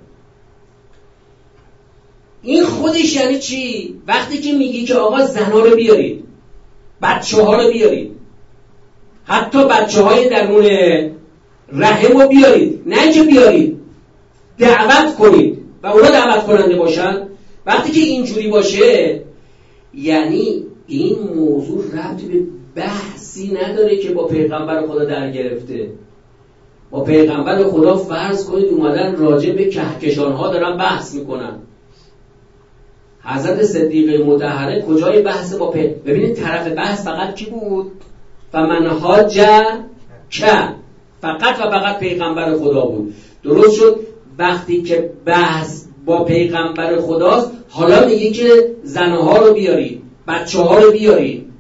این خودش یعنی چی؟ وقتی که میگی که آقا زنها رو بیارید، بچه ها رو بیارید، حتی بچه های درون رحم رو بیارید، نه که بیارید، دعوت کنید و اونا دعوت کننده باشن. وقتی که اینجوری باشه یعنی این موضوع ربطی به بحثی نداره که با پیغمبر خدا در گرفته. با پیغمبر خدا فرض کنید اومدن راجع به کهکشان ها دارن بحث میکنن. حضرت صدیقه مطهره کجای بحث با ببینید طرف بحث فقط کی بود؟ فمن حاج که فقط و فقط پیغمبر خدا بود. درست شد؟ وقتی که بحث با پیغمبر خداست، حالا میگه که زنها رو بیارید، بچه ها رو بیارید،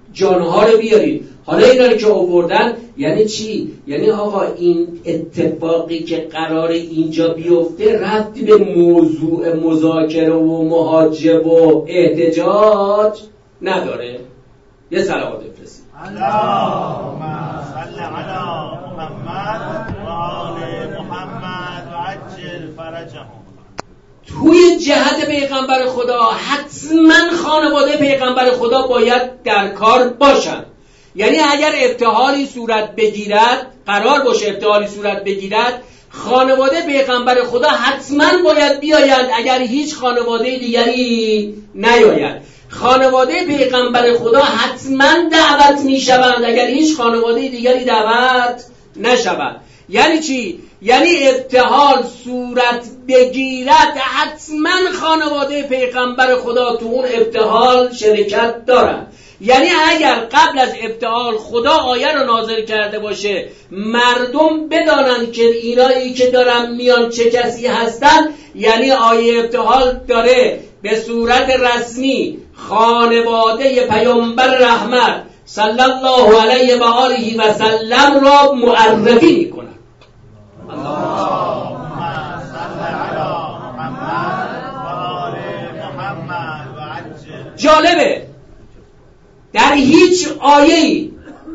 جانها رو بیارید. حالا اینا رو که آوردن یعنی چی؟ یعنی آقا این اتفاقی که قرار اینجا بیفته ربطی به موضوع مذاکره و محاجه و احتجاج نداره. یه صلوات بفرستید. اللهم صل علی محمد و آل محمد و عجل فرجهم. توی جهت پیغمبر خدا حتما خانواده پیغمبر خدا باید در کار باشن. یعنی اگر ابتحالی صورت بگیرد، قرار باشه ابتحالی صورت بگیرد، خانواده پیغمبر خدا حتما باید بیایند اگر هیچ خانواده دیگری نیاید. خانواده پیغمبر خدا حتما دعوت می شوند اگر هیچ خانواده دیگری دعوت نشوند. یعنی چی؟ یعنی ابتحال صورت بگیرد حتما خانواده پیغمبر خدا تو اون ابتحال شرکت دارند. یعنی اگر قبل از ابتحال خدا آیه رو نازل کرده باشه مردم بدانند که اینایی که دارن میان چه کسی هستن، یعنی آیه ابتحال داره به صورت رسمی خانواده پیامبر رحمت صلی الله علیه و آله و سلم را معرفی میکنن. اللهم صل علی محمد و آل محمد و عجل. جالبه در هیچ آیه‌ای،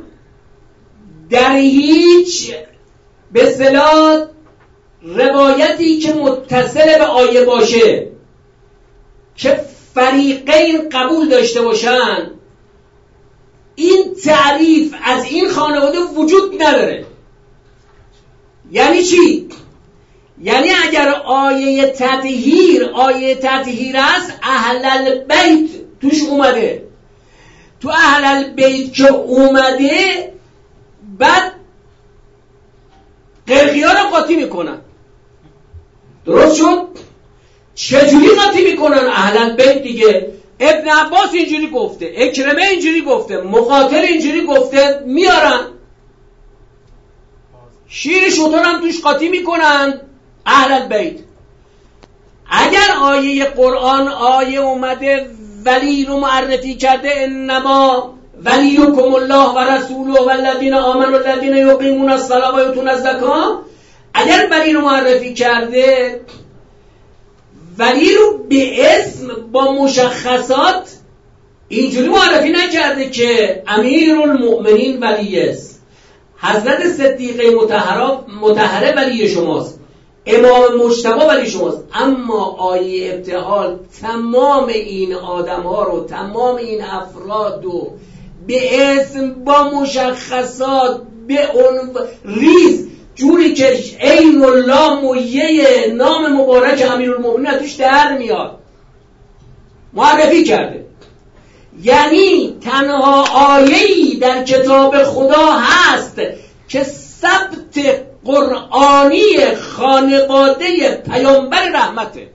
در هیچ به اصطلاح روایتی که متصل به آیه باشه که فریقین قبول داشته باشن، این تعریف از این خانواده وجود نداره. یعنی چی؟ یعنی اگر آیه تطهیر است، اهل البیت توش اومده، تو اهل البیت که اومده بعد قرقی ها رو قاطی میکنن. درست شد؟ چجوری قاطی میکنن اهل البیت دیگه؟ ابن عباس اینجوری گفته، اکرمه اینجوری گفته، مقاتل اینجوری گفته، میارن شیر شطور هم توش قاطی میکنن اهل البیت. اگر آیه قرآن آیه اومده ولی رو معرفی کرده، انما ولیکم الله و رسوله و الذین آمنوا الذین یقیمون الصلاة و یؤتون الزکاة، اگر ولی رو معرفی کرده، ولی رو به اسم با مشخصات اینجوری معرفی نکرده که امیرالمؤمنین ولی است، حضرت صدیقه مطهره ولی شماست، امام مجتبی ولی شماست. اما آیه ابتحال تمام این آدم ها رو، تمام این افراد رو به اسم با مشخصات به ریز، جوری که عین الله مویه نام مبارک امیرالمؤمنین توش در میاد معرفی کرده. یعنی تنها آیه‌ای در کتاب خدا هست که ثبت قرآنی خانواده پیامبر رحمته.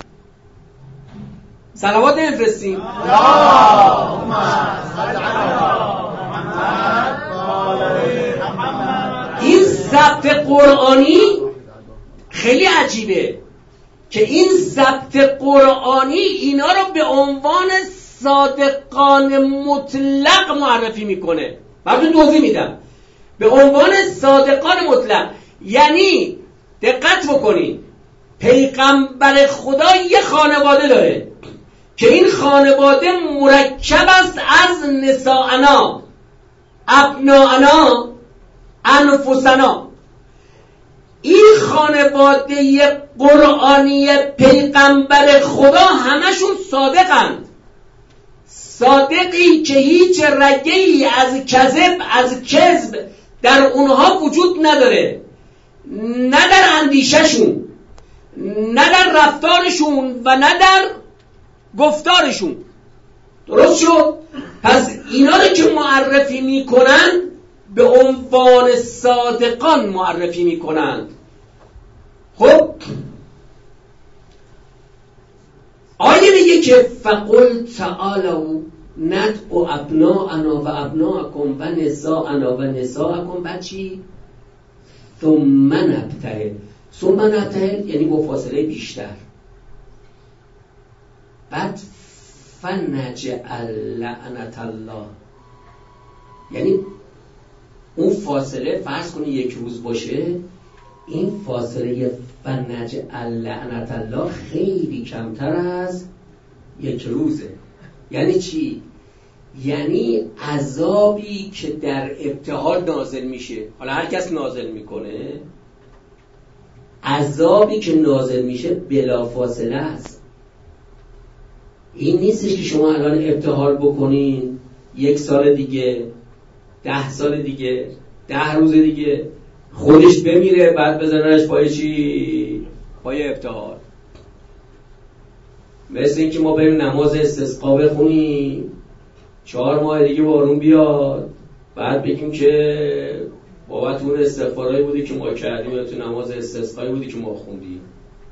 صلوات بفرستیم. اللهم صل علی محمد و آل محمد. این ثبت قرآنی خیلی عجیبه که این ثبت قرآنی اینا رو به عنوان صادقان مطلق معرفی میکنه. براتون توضیح میدم. به عنوان صادقان مطلق، یعنی دقت بکنید، پیغمبر خدا یه خانواده داره که این خانواده مرکب است از نساءنا، ابناءنا، انفسنا. این خانواده قرآنی پیغمبر خدا همشون صادقند، صادقی که هیچ رگه‌ای از کذب در اونها وجود نداره، نه در اندیششون، نه در رفتارشون و نه در گفتارشون. درست شد؟ پس اینا رو که معرفی میکنن به عنوان صادقان معرفی میکنند. خب آیه میگه که فقل تعالوا ندعو ابناءنا و ابناءکم و نساءنا و نساءکم. بعد چی؟ ثم نبتهل یعنی با فاصله بیشتر. بعد فنجعل لعنت الله یعنی اون فاصله فرض کنی 1 روز باشه، این فاصله فنجعل لعنت الله خیلی کمتر از 1 روزه. یعنی چی؟ یعنی عذابی که در ابتحال نازل میشه، حالا هر کس نازل میکنه، عذابی که نازل میشه بلا فاصله است. این نیستش که شما الان ابتحال بکنین 1 سال دیگه، 10 سال دیگه، 10 روز دیگه خودش بمیره بعد بزننش پای چی؟ پای ابتحال. مثل این که ما بریم نماز استسقا بخونیم 4 ماه دیگه بارون بیاد بعد بگیم که بابت اون استغفارایی بودی که ما کردیم یا تو نماز استسقایی بودی که ما خوندیم.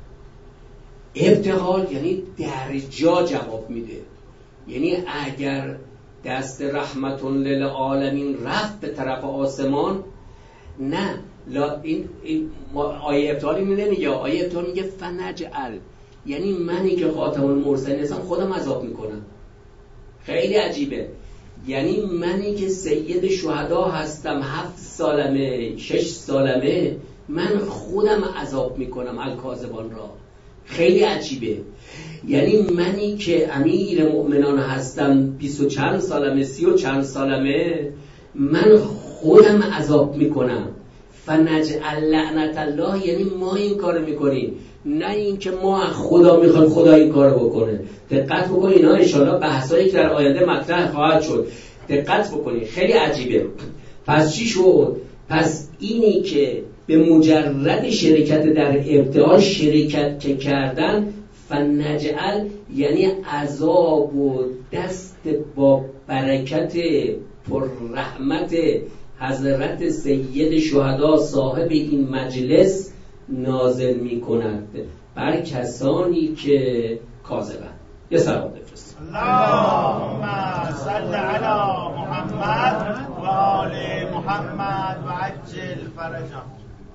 ابتحال یعنی در جا جواب میده. یعنی اگر دست رحمت للعالمین رفت به طرف آسمان، نه این آیه ابتحالی نمیگه، آیه ابتحالی میگه فنجعل، یعنی منی که خاتم المرسلین هستم خودم عذاب میکنم. خیلی عجیبه. یعنی منی که سید شهدا هستم 7 سالمه 6 سالمه من خودم عذاب میکنم الکاذبان را. خیلی عجیبه. یعنی منی که امیر مؤمنان هستم 20 و چند سالمه 30 و چند سالمه من خودم عذاب میکنم. فنجعل لعنت الله یعنی ما این کارو میکنیم، نه این که ما خدا میخواد خدا این کارو بکنه. دقت بکنید اینا ان شاءالله بحثایی که در آینده مطرح خواهد شد. دقت بکنید خیلی عجیبه. پس چی شد؟ پس اینی که به مجرد شرکت در ابتحال شرکت کردن، فنجعل یعنی عذاب و دست با برکت پر رحمت حضرت سید شهدا صاحب این مجلس نازل می کند بر کسانی که کاذبند. یه صلوات بفرست. اللهم صل علی محمد و آل محمد و عجل فرجهم.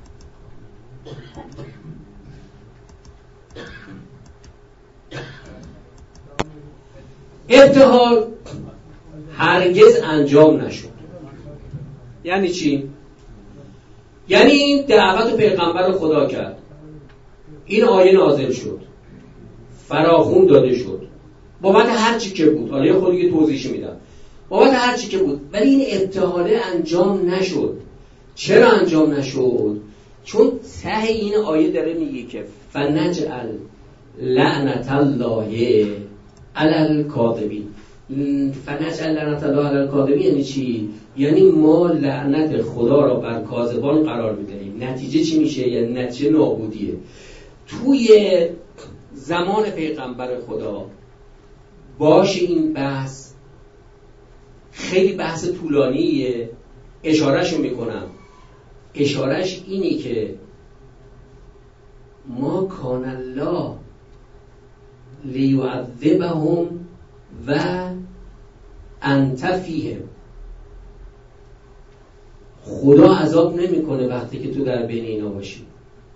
ابتحال هرگز انجام نشد. یعنی چی؟ یعنی این دعوت پیغمبر خدا کرد، این آیه نازل شد، فراخون داده شد بابت هر چی که بود، حالا خودی که توضیحش میدم، بابت هر چی که بود، ولی این ابتحاله انجام نشد. چرا انجام نشد؟ چون ته این آیه داره میگه که فنجعل لعنت الله علی الکاذبین. فنجعل لعنت الله علی الکاذبین یعنی چی؟ یعنی ما لعنت خدا را بر کاذبان قرار میدهیم. نتیجه چی میشه؟ یعنی نتیجه نابودیه. توی زمان پیغمبر خدا باشه این بحث خیلی بحث طولانیه، اشارهشو میکنم. اشارهش اینی که ما کان الله لیعذبهم و انت فیهم. خدا عذاب نمیکنه وقتی که تو در بین اینا باشی.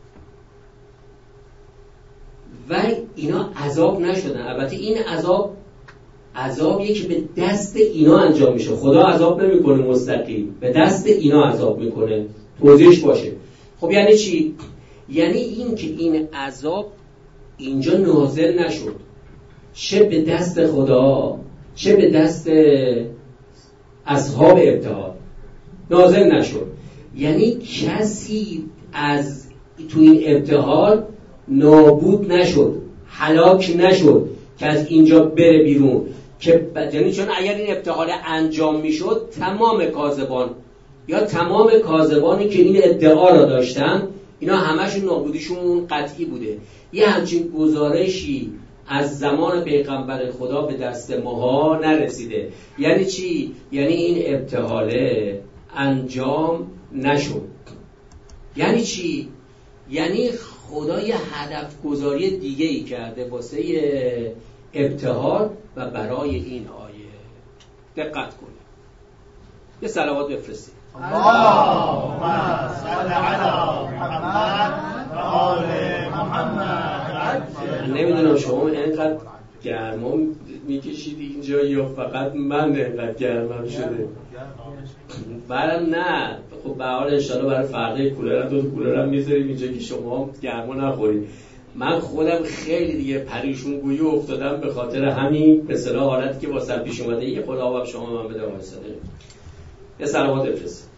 و اینا عذاب نشدن. البته این عذابیه که به دست اینا انجام میشه. خدا عذاب نمیکنه مستقیم، به دست اینا عذاب میکنه. توضیحش باشه. خب یعنی چی؟ یعنی این که این عذاب اینجا نازل نشد، چه به دست خدا چه به دست اصحاب ابتحال نازل نشد. یعنی کسی از تو این ابتحال نابود نشد، هلاک نشد که از اینجا بره بیرون. که یعنی چون اگر این ابتحال انجام میشد تمام کاذبان یا تمام کاذبانی که این ادعا را داشتن اینا همشون نابودیشون قطعی بوده. یه همچین گزارشی از زمان پیغمبر خدا به دست ماها نرسیده. یعنی چی؟ یعنی این ابتحاله انجام نشد. یعنی چی؟ یعنی خدا یه هدف گذاری دیگه ای کرده واسه ابتحال و برای این آیه. دقت کنید. یه صلوات بفرستید. اللهم صل علی محمد و آل محمد. نمیدونم شما اینقدر گرما میکشید اینجا یا فقط من اینقدر گرمم شده؟ برام نه. خب به حال انشالله برای فردا کولر دو کولرم میذاریم اینجا که شما گرما نخورید. من خودم خیلی دیگه پریشون گویی افتادم به خاطر همین به اصطلاح حالتی که واسم پیش اومده. یه خدا باب شما من بده آقای صادقی یه سلامات بفرست.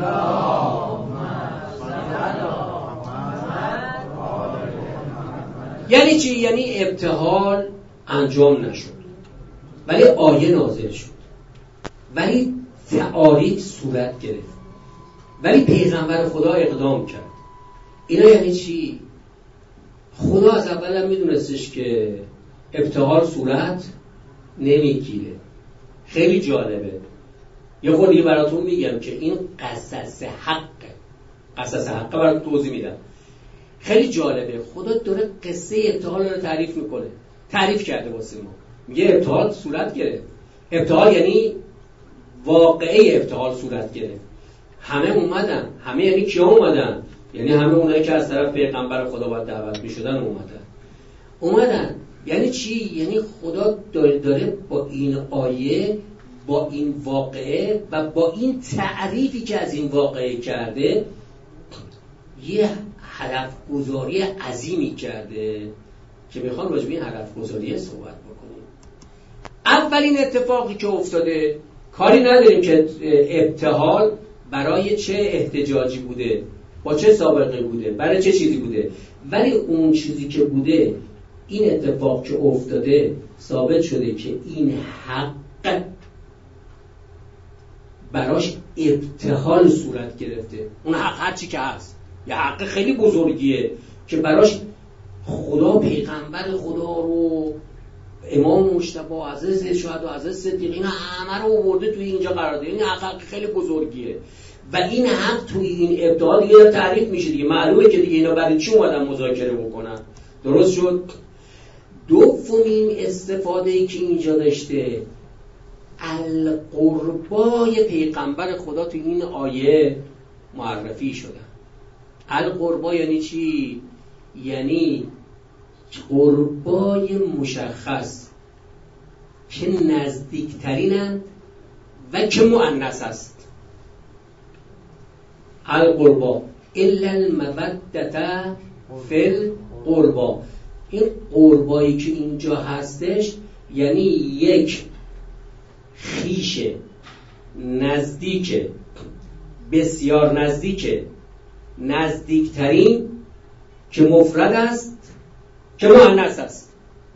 یعنی چی؟ یعنی ابتهال انجام نشد ولی آیه نازل شد، ولی تعاریف صورت گرفت، ولی پیغمبر خدا اقدام کرد. اینا یعنی چی؟ خدا از اول هم میدونستش که ابتهال صورت نمیگیره. خیلی جالبه. یه خودی براتون میگم که این قصص حقه براتون توضیح میدم. خیلی جالبه. خدا داره قصه ابتهال رو تعریف میکنه. تعریف کرده واسه ما. میگه ابتهال صورت گرفت. ابتهال یعنی واقعه ابتهال صورت گرفت. همه اومدن. همه یعنی کیا اومدن؟ یعنی همه اونایی که از طرف پیغمبر خدا باید دعوت میشدن اومدن. یعنی چی؟ یعنی خدا داره با این آیه، با این واقعه و با این تعریفی که از این واقعه کرده یه هدف گذاری عظیمی کرده که میخوام راجع به این هدف گذاری صحبت بکنیم. اولین اتفاقی که افتاده، کاری نداریم که ابتهال برای چه احتجاجی بوده، با چه سابقه بوده، برای چه چیزی بوده، ولی اون چیزی که بوده، این اتفاق که افتاده ثابت شده که این حق براش ابتهال صورت گرفته. اون حق هر چی که هست یه حق خیلی بزرگیه که براش خدا پیغمبر خدا رو، امام مجتبی، حضرت شهدا، حضرت صدیق، اینا همه رو آورده توی اینجا قرار داده. این حق خیلی بزرگیه و این حق توی این ابتهال دیگه تعریف میشه دیگه. معلومه که دیگه اینا برای چی اومدن مذاکره بکنن. درست شد؟ دومین استفاده‌ای که اینجا داشته، القربای پیغمبر خدا توی این آیه معرفی شدن. القربا یعنی چی؟ یعنی قربای مشخص که نزدیکترینند و که مؤنث است. القربا الا المودة فی القربا. این قربایی که اینجا هستش یعنی یک خیشه نزدیک، بسیار نزدیک، نزدیکترین که مفرد است که مؤنث است.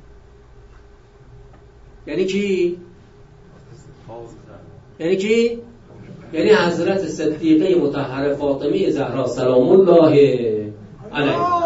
یعنی کی؟ یعنی کی؟ یعنی حضرت صدیقه مطهره فاطمه زهرا سلام الله علیها.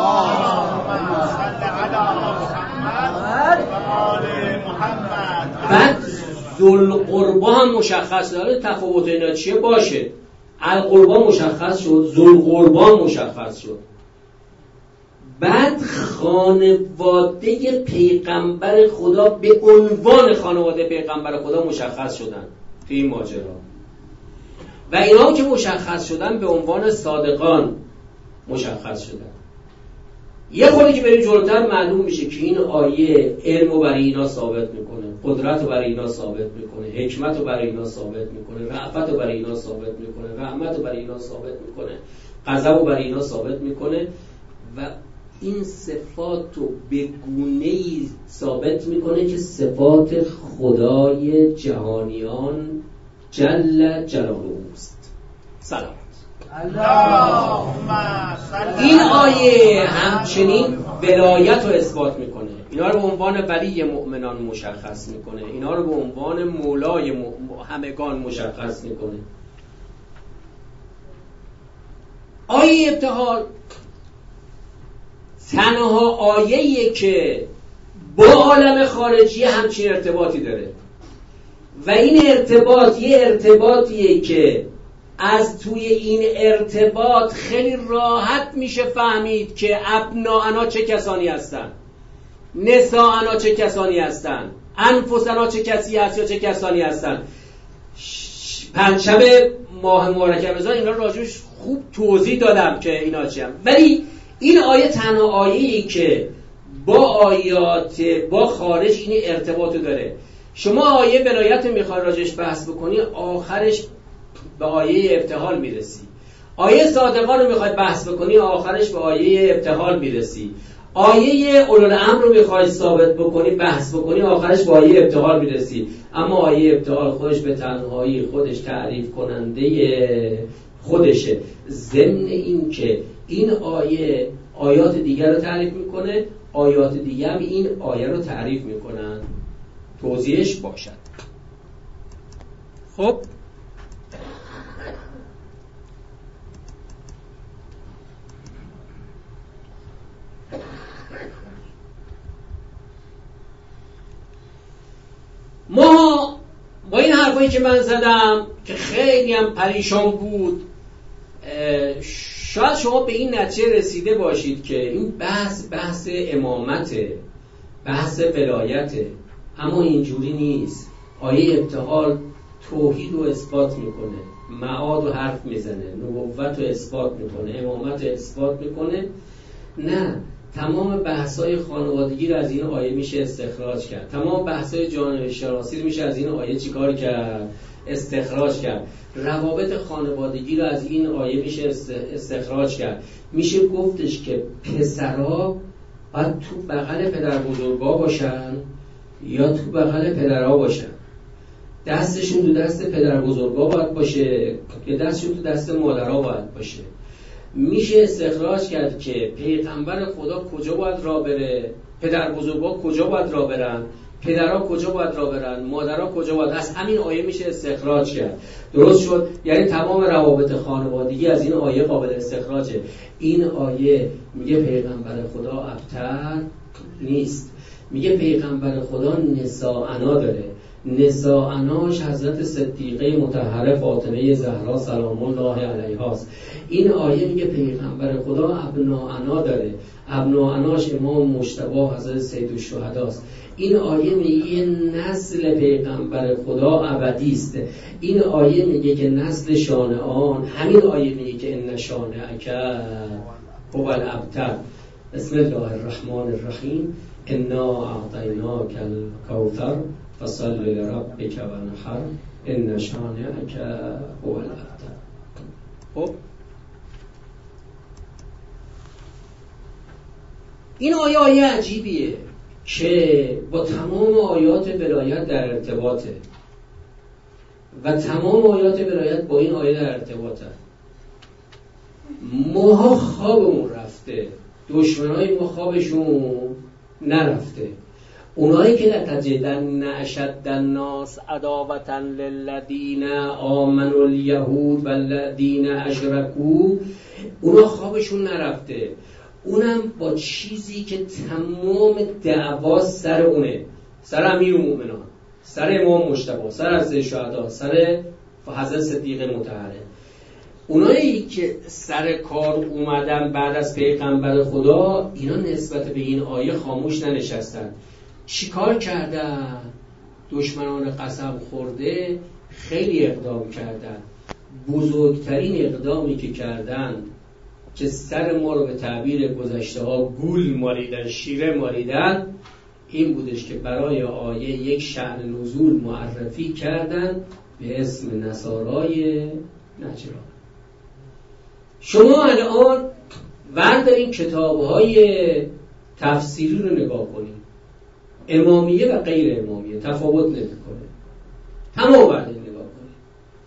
بعد ذوالقربا هم مشخص داره. تفاوت اینا چیه؟ باشه، القربا مشخص شد، ذوالقربا مشخص شد. بعد خانواده پیغمبر خدا به عنوان خانواده پیغمبر خدا مشخص شدن توی این ماجرا و اینا که مشخص شدن به عنوان صادقان مشخص شدن. یه خودی که بریم جلوتر معلوم میشه که این آیه علم رو برای اینا ثابت میکنه، قدرت رو برای اینا ثابت میکنه، حکمت رو برای اینا ثابت میکنه، رأفت رو برای اینا ثابت میکنه، رحمت رو برای اینا ثابت میکنه، غضب رو برای اینا ثابت میکنه و این صفات رو به گونه‌ای ثابت میکنه که صفات خدای جهانیان جل جلاله است. سلام. این آیه همچنین ولایت رو اثبات میکنه. اینا رو به عنوان ولی مؤمنان مشخص میکنه. اینا رو به عنوان مولای همگان مشخص میکنه. آیه ابتهال تنها آیه‌ایه که با عالم خارجی همچین ارتباطی داره و این ارتباط یه ارتباطیه که از توی این ارتباط خیلی راحت میشه فهمید که ابناءنا چه کسانی هستن، نساءنا چه کسانی هستن، انفسنا چه کسی هست یا چه کسانی هستن. پنجشنبه ماه مبارک رمضان اینا راجعش خوب توضیح دادم که اینا چی هم. ولی این آیه تنها آیه‌ای که با آیات با خارج این ارتباط داره. شما آیه ولایت رو میخوای راجش بحث بکنی، آخرش به آیه ابتهال میرسی. آیه صادقان رو میخوای بحث بکنی، آخرش به آیه ابتهال میرسی. آیه اولوالامر رو میخوای ثابت بکنی، بحث بکنی، آخرش به آیه ابتهال میرسی. اما آیه ابتهال خودش به تنهایی خودش تعریف کننده خودشه، ضمن این که این آیه آیات دیگر رو تعریف میکنه، آیات دیگر هم این آیه رو تعریف میکنن، توضیحش باشد. خب ما با این حرفایی که من زدم که خیلی هم پریشان بود، شاید شما به این نتیجه رسیده باشید که این بحث امامته، بحث ولایته، اما اینجوری نیست. آیه ابتهال توحید رو اثبات میکنه، معاد رو حرف میزنه، نبوت رو اثبات میکنه، امامت رو اثبات میکنه. نه، تمام بحث‌های خانوادگی رو از این آیه میشه استخراج کرد، تمام بحث‌های جانبه شناسی رو میشه از این آیه چیکار کرد؟ استخراج کرد. روابط خانوادگی رو از این آیه میشه استخراج کرد. میشه گفتش که پسرها باید تو بغل پدر بزرگا باشن یا تو بغل پدرها باشن، دستشون تو دست پدر بزرگا باید باشه یا دستشون تو دست مادرها باید باشه. میشه استخراج کرد که پیغمبر خدا کجا باید راه بره، پدر بزرگا کجا باید راه برن، پدرها کجا باید راه برن، مادرها کجا باید. از همین آیه میشه استخراج کرد. درست شد؟ یعنی تمام روابط خانوادگی از این آیه قابل استخراجه. این آیه میگه پیغمبر خدا ابتر نیست، میگه پیغمبر خدا نساءنا داره. نساءناش حضرت صدیقه مطهره فاطمه زهرا سلام الله علیها است. این آیه میگه پیغمبر خدا ابناءنا داره، ابناءناش امام مجتبی حضرت سیدالشهدا است. این آیه میگه نسل پیغمبر خدا ابدی است. این آیه میگه که نسل شانعان، همین آیه میگه که ان شانعک هو الابتر. بسم الله الرحمن الرحیم، انا اعطیناک الکوثر فصل لربک وانحر ان شانعک هو الابتر. خب این آیه عجیبیه که با تمام آیات ولایت در ارتباطه و تمام آیات ولایت با این آیه در ارتباطه. ماها خوابمون رفته، دشمنای ما خوابشون نرفته. اونایی که لتجدن اشد الناس عداوة للذین آمنوا الیهود والذین اشرکوا، اونا خوابشون نرفته. اونم با چیزی که تمام دعوا سر اونه، سر امیرالمومنین، سر امام مجتبی، سر حضرت شهدا، سر حضرت صدیقه مطهره. اونایی که سر کار اومدن بعد از پیغمبر خدا، اینا نسبت به این آیه خاموش ننشستن. چی کار کردن؟ دشمنان قسم خورده خیلی اقدام کردن. بزرگترین اقدامی که کردن که سر ما رو به تعبیر گذشته ها گول مالیدن، شیره مالیدن، این بودش که برای آیه یک شأن نزول معرفی کردن به اسم نصارای نجران. شما الان وردارین کتاب‌های تفسیری رو نگاه کنید، امامیه و غیر امامیه تفاوت نمی‌کنه، تمام وردارین نگاه کنید،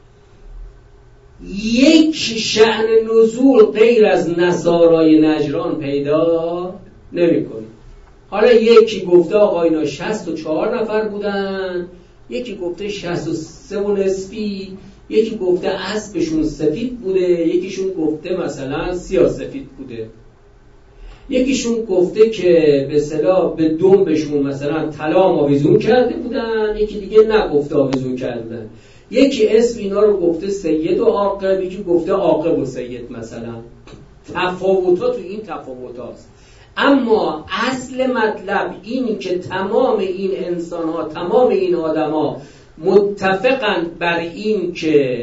یک شأن نزول غیر از نصارای نجران پیدا نمی‌کنید. حالا یکی گفته آقا اینا 64 نفر بودن، یکی گفته 63 و نصفی، یکی گفته اسبشون سفید بوده، یکیشون گفته مثلا سیاه‌سفید بوده، یکیشون گفته که به اصطلاح به دنبشون مثلا طلا آویزون کرده بودن، یکی دیگه نگفته آویزون کرده بودن، یکی اسم اینا رو گفته سید و عاقب، یکی گفته عاقب و سید مثلا. تفاوت‌ها تو این تفاوت‌هاست. اما اصل مطلب این که تمام این انسان‌ها، تمام این آدم‌ها متفقند بر این که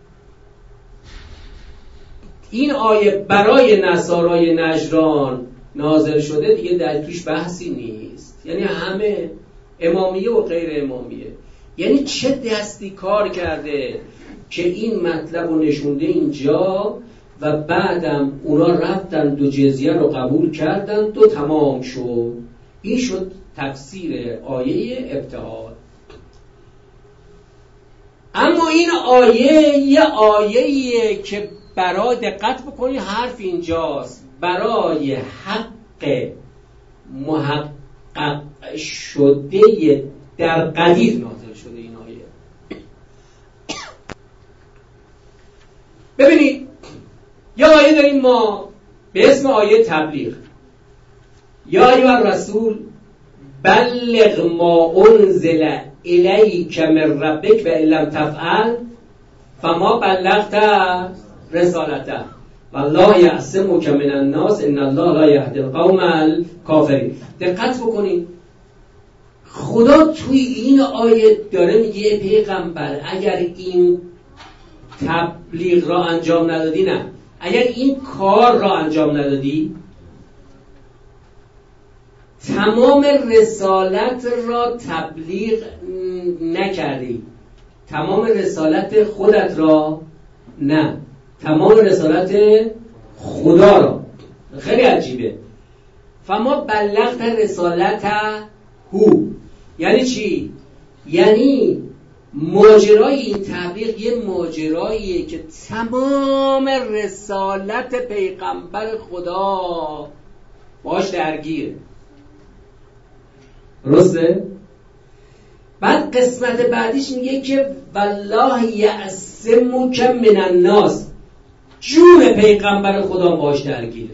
این آیه برای نصارای نجران نازل شده دیگه در توش بحثی نیست، یعنی همه امامیه و غیر امامیه. یعنی چه دستی کار کرده که این مطلب رو نشونده اینجا و بعدم اونا رفتن دو جزیه رو قبول کردن تو تمام شد. این شد تفسیر آیه ابتهال. اما این آیه یه آیه‌ایه که برای دقت بکنی حرف اینجاست، برای حق محقق شده در قدیر نازل شده این آیه. ببینید یه آیه داریم ما به اسم آیه تبلیغ. یا ایها الرسول بلغ ما انزل الیک من ربک و ان لم تفعل فما بلغت رسالته والله یعصمک من الناس ان الله لا یهدی القوم الکافرین. دقت بکنید خدا توی این آیه داره میگه پیغمبر اگر این تبلیغ را انجام ندادی، نه اگر این کار را انجام ندادی، تمام رسالت را تبلیغ نکردی، تمام رسالت خودت را نه، تمام رسالت خدا را. خیلی عجیبه. فما بلغت رسالت هو یعنی چی؟ یعنی ماجرای این تبلیغ یه ماجراییه که تمام رسالت پیغمبر خدا باش درگیره. درسته؟ بعد قسمت بعدیش میگه که والله یعصمک من الناس، جون پیغمبر خدا باش درگیره.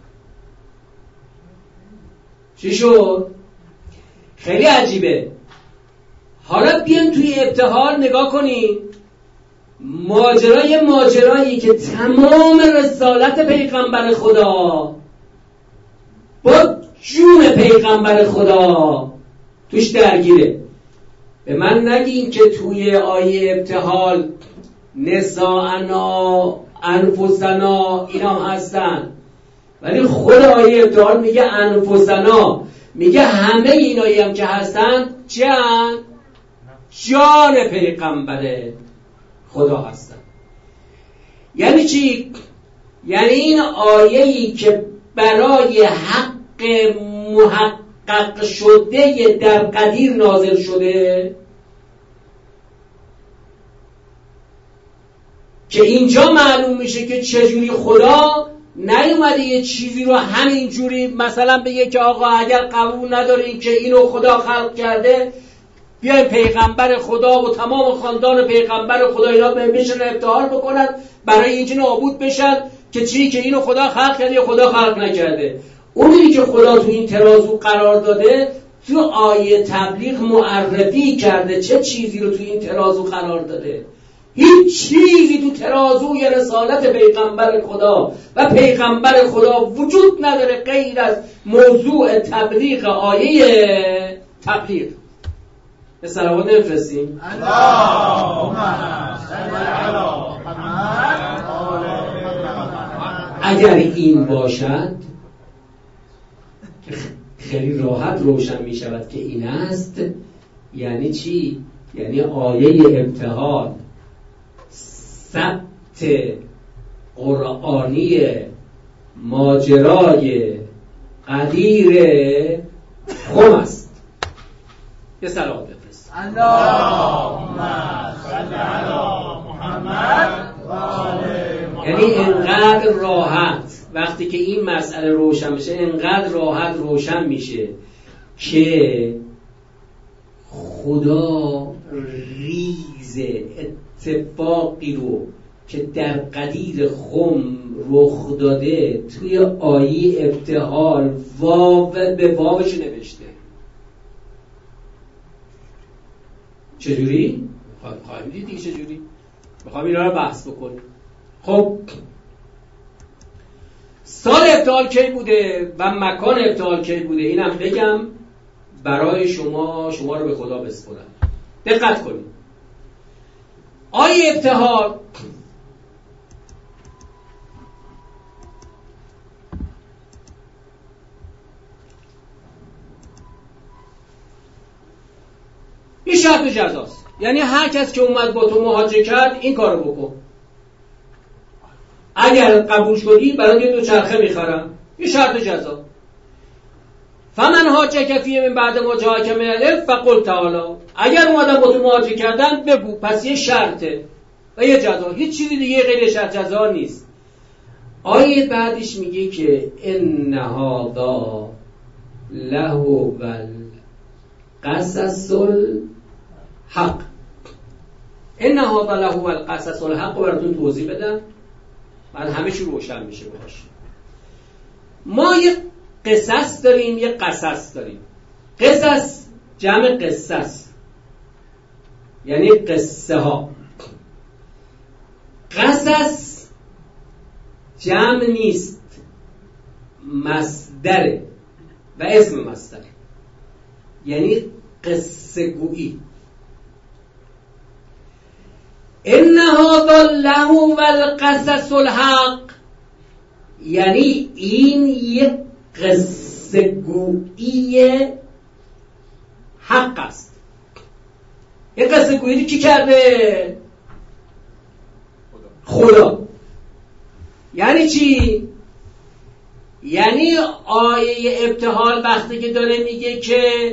چی شد؟ خیلی عجیبه. حالا بیان توی ابتهال نگاه کنید، ماجرایی که تمام رسالت پیغمبر خدا با جون پیغمبر خدا توش درگیره. به من نگین که توی آیه ابتهال نساءنا انفسنا اینا هستن، ولی خود آیه ابتهال میگه انفسنا، میگه همه اینایی هم که هستن چند؟ جان پیغمبر خدا هستن. یعنی چی؟ یعنی این آیه‌ای که برای حق محقق شده در قدیر نازل شده که اینجا معلوم میشه که چجوری خدا نیومده یه چیزی رو همینجوری مثلا بگه که آقا اگر قبول ندارین که اینو خدا خلق کرده بیاین پیغمبر خدا و تمام خاندان پیغمبر خدا اینا بشن ابتهال بکنن برای اینکه نابود بشن که چی؟ که اینو خدا خلق کرده یا خدا خلق نکرده. اونی که خدا تو این ترازو قرار داده تو آیه تبلیغ معرفی کرده چه چیزی رو تو این ترازو قرار داده. هیچ چیزی تو ترازوی رسالت پیغمبر خدا و پیغمبر خدا وجود نداره غیر از موضوع تبلیغ آیه تبلیغ. به صلوات نفرستیم. اللهم صل علی محمد. اگر این باشد که خیلی راحت روشن می شود که این است. یعنی چی؟ یعنی آیه ابتهال ثبت قرآنی ماجرای قدیر خم است. یه صلوات بفرست. اللهم صل علی محمد و آل محمد. یعنی انقدر راحت وقتی که این مسئله روشن میشه، انقدر راحت روشن میشه که خدا ریز اتفاقی رو که در قدیر خم رخ داده توی آیه ابتهال واو به واوش نوشته. چجوری؟ خواهیم دید دیگه چجوری؟ میخوام اینا رو بحث بکنیم. خب سال ابتهال کی بوده و مکان ابتهال کی بوده اینم بگم برای شما رو به خدا بسپرم. دقت کنید. آیه ابتهال شرط و جزاست. یعنی هر کس که اومد با تو مهاجه کرد این کارو بکن. اگر قبول شدی برای یه دوچرخه میخرم، یه شرط و جزا. فمن حاجک فیه من بعد ما جاءک من العلم فقل تعالی. اگر اومدن با تو مهاجه کردن بگو. پس یه شرطه و یه جزا، هیچ چیزی دیگه غیر شرط جزا نیست. آیه بعدش میگه که ان هذا لهو القصص الحق. ان هذا لهو القصص الحق رو براتون توضیح بدم بعد همه چی روشن میشه باهاش. ما یه قصص داریم، یه قصص داریم. قصص جمع قصص یعنی قصه ها. قصص جمع نیست، مصدره و اسم مصدر یعنی قصه گویی. ان هذا لهو القصص الحق یعنی این یک قصه گویی حق است. یک قصه گویی کی کرده؟ خدا. یعنی چی؟ یعنی آیه ابتهال وقتی که داره میگه که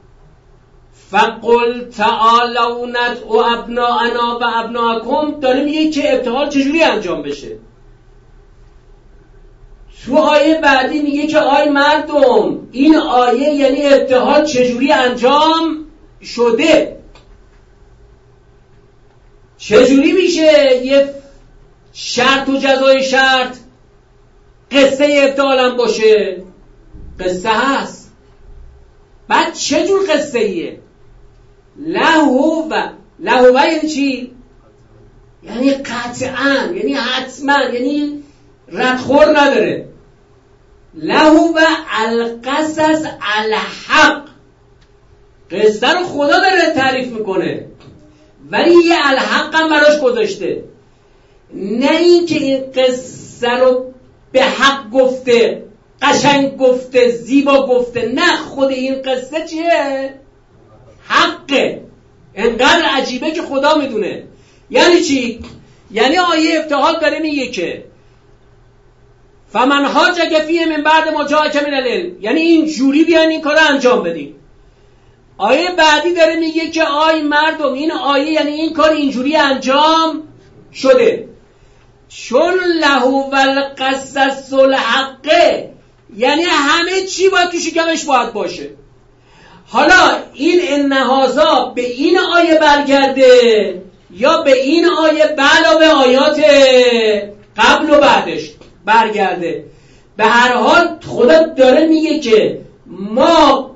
فقل تعالوا ندعو ابناءنا و ابناءکم، داره میگه که ابتهال چجوری انجام بشه. تو آیه بعدی میگه که آی مردم، این آیه یعنی ابتهال چجوری انجام شده. چجوری میشه یه شرط و جزای شرط قصه ابتهال هم باشه؟ قصه هست. بعد چجور قصه ایه؟ لهو یعنی چی؟ یعنی قطعاً، یعنی حتما، یعنی ردخور نداره. لهو القصص الحق، قصه رو خدا داره تعریف میکنه ولی یه الحق هم براش گذاشته. نه این که این قصه رو به حق گفته، قشنگ گفته، زیبا گفته، نه، خود این قصه چیه؟ حقه. انقدر عجیبه که خدا میدونه. یعنی چی؟ یعنی آیه ابتهال داره میگه که فمن حاجک فیه من بعد ما جاءک من العلم، یعنی این جوری بیان این کار انجام بدین. آیه بعدی داره میگه که آی مردم، این آیه یعنی این کار اینجوری انجام شده. چون لهو القصص الحق یعنی همه چی باید تو شکمش باید باشه. حالا این انهازا به این آیه برگرده یا به این آیه علاوه آیات قبل و بعدش برگرده، به هر حال خدا داره میگه که ما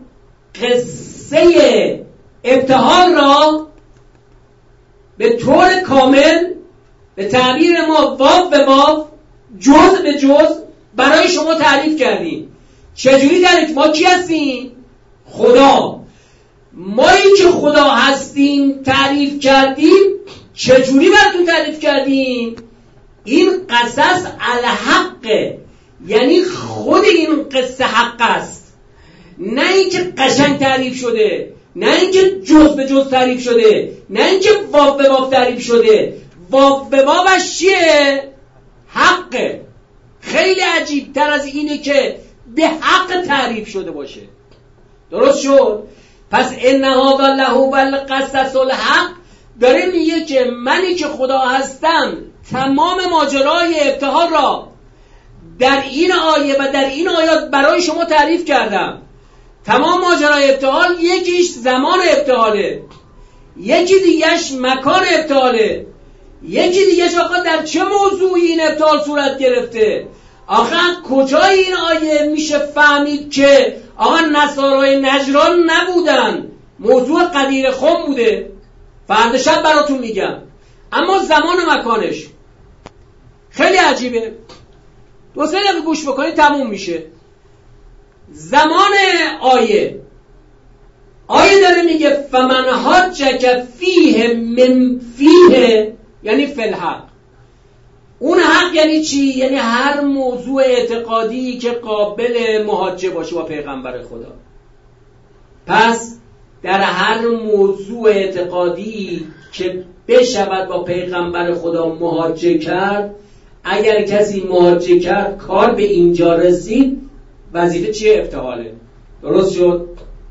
قصه ابتهال را به طور کامل، به تعبیر ما واو به واو، جز به جز برای شما تعریف کردیم. چجوری تعریف؟ ما کی هستیم؟ خدا. مایی که خدا هستیم تعریف کردیم. چجوری براتون تعریف کردیم؟ این قصص الحقه، یعنی خود این قصه حق است، نه اینکه قشنگ تعریف شده، نه اینکه جز به جز تعریف شده، نه اینکه واو به واو تعریف شده. واو به واوش چیه؟ حقه. خیلی عجیب تر از اینه که به حق تعریف شده باشه. درست شد؟ پس ان هذا لهو القصص الحق داره میگه که منی که خدا هستم تمام ماجرای ابتهال را در این آیه و در این آیات برای شما تعریف کردم. تمام ماجرای ابتهال یکیش زمان ابتهاله، یکی دیگهش مکان ابتهاله، یکی دیگهش آقا در چه موضوعی این ابتهال صورت گرفته. آقا کجای این آیه میشه فهمید که آقا نصارای نجران نبودن، موضوع قدیر خم بوده؟ فردا شب براتون میگم. اما زمان و مکانش خیلی عجیبه. دو سه دقیقه گوش بکنید تموم میشه. زمان آیه داره میگه فمن حاجک فیه من فیه، یعنی فی الحق. اون حق یعنی چی؟ یعنی هر موضوع اعتقادی که قابل محاجه باشه با پیغمبر خدا. پس در هر موضوع اعتقادی که بشود با پیغمبر خدا محاجه کرد، اگر کسی محاجه کرد کار به اینجا رسید، وظیفه چیه؟ ابتهاله. درست شد؟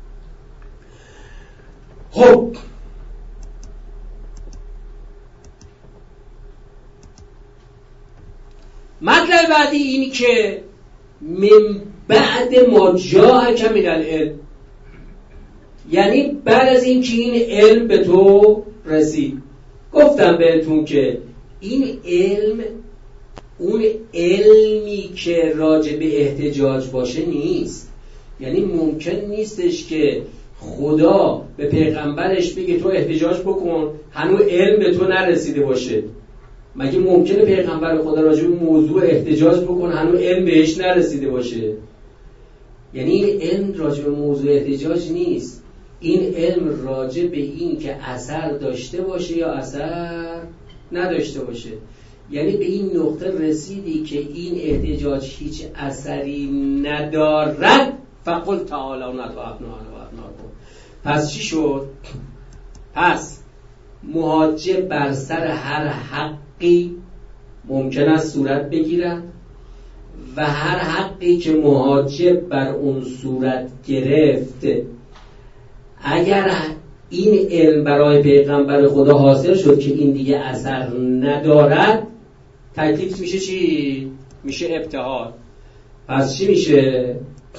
خب مطلب بعدی اینی که من بعد ما جاءک من العلم، یعنی بعد از این که این علم به تو رسید. گفتم بهتون که این علم اون علمی که راجع به احتجاج باشه نیست. یعنی ممکن نیستش که خدا به پیغمبرش بگه تو احتجاج بکن هنوز علم به تو نرسیده باشه. مگه ممکنه پیغمبر خدا راجع به موضوع احتجاج بکن هنوز علم بهش نرسیده باشه؟ یعنی این علم راجع به موضوع احتجاج نیست. این علم راجع به این که اثر داشته باشه یا اثر نداشته باشه. یعنی به این نقطه رسیدی که این احتجاج هیچ اثری ندارد، فقل تعالی ندعو ابناءکم. پس چی شد؟ پس محاجه بر سر هر حقی ممکن است صورت بگیرد و هر حقی که محاجه بر اون صورت گرفت، اگر این علم برای پیغمبر خدا حاصل شد که این دیگه اثر ندارد، تکلیف میشه چی؟ میشه ابتهال. پس چی میشه؟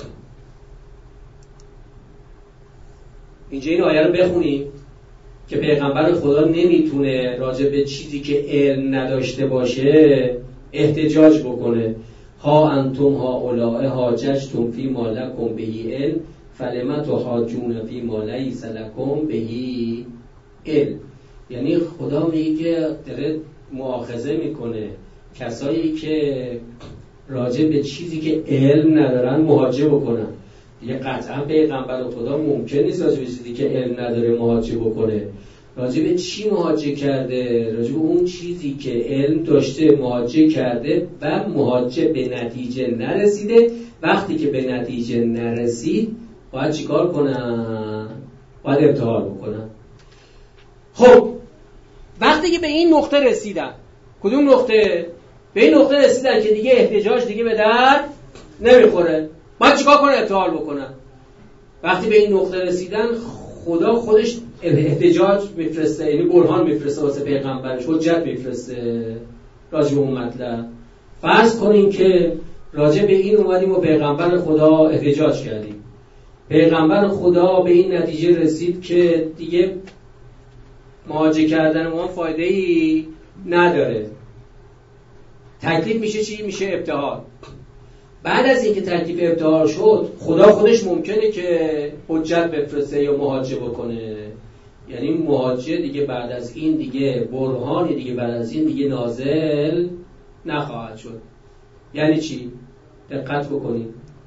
اینجا این آیه رو بخونیم که پیغمبر خدا نمیتونه راجع به چیزی که علم نداشته باشه احتجاج بکنه. ها انتم ها اولائه حاججتم فی ما لکم بهی علم فلما تحاجون فی ما لیس لکم بهی علم. یعنی خدا میگه داره مؤاخذه میکنه کسایی که راجع به چیزی که علم ندارن محاجه بکنن. دیگه قطعا پیغمبر خدا ممکن نیست راجع به چیزی که علم نداره محاجه بکنه. راجع به چی محاجه کرده؟ راجع به اون چیزی که علم داشته محاجه کرده و محاجه به نتیجه نرسیده. وقتی که به نتیجه نرسید باید چیکار کنن؟ باید ابتهال بکنن. خب وقتی که به این نقطه رسیدن، کدوم نقطه؟ به این نقطه رسیدن که دیگه احتجاج دیگه به درد نمیخوره، باید چیکار کنن؟ ابتهال بکنن. وقتی به این نقطه رسیدن خدا خودش احتجاج میفرسته، یعنی برهان میفرسته واسه پیغمبرش، حجت میفرسته راجع به اون مطلب. فرض کنین که راجع به این اومدیم و پیغمبر خدا احتجاج کردیم، پیغمبر خدا به این نتیجه رسید که دیگه محاجه کردن ما فایده‌ای نداره. تکلیف میشه چی؟ میشه ابتهال. بعد از اینکه تکلیف ابتهال شد، خدا خودش ممکنه که حجت بفرسته یا محاجه بکنه. یعنی محاجه دیگه بعد از این دیگه برهانی دیگه بعد از این دیگه نازل نخواهد شد. یعنی چی؟ دقت بکنید.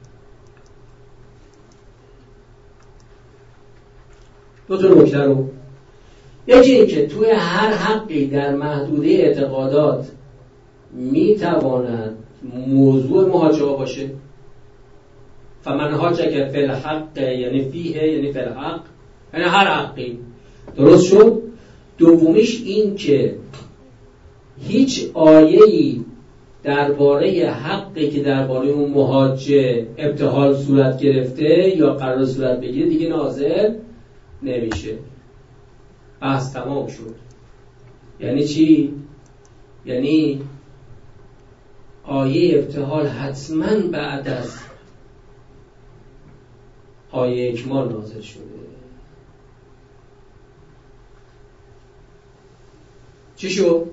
دو تا نکته رو، یکی این که توی هر حقی در محدوده اعتقادات میتواند موضوع محاجه باشه. فمن حاجک فی الحق یعنی فیه یعنی فی الحق، یعنی هر حقی. درست شد؟ دومیش این که هیچ آیه‌ای درباره حقی که درباره اون محاجه ابتهال صورت گرفته یا قرار صورت بگیره دیگه نازل نمیشه. بحث تمام شد. یعنی چی؟ یعنی آیه ابتهال حتما بعد از آیه اکمال نازل شده. چی شد؟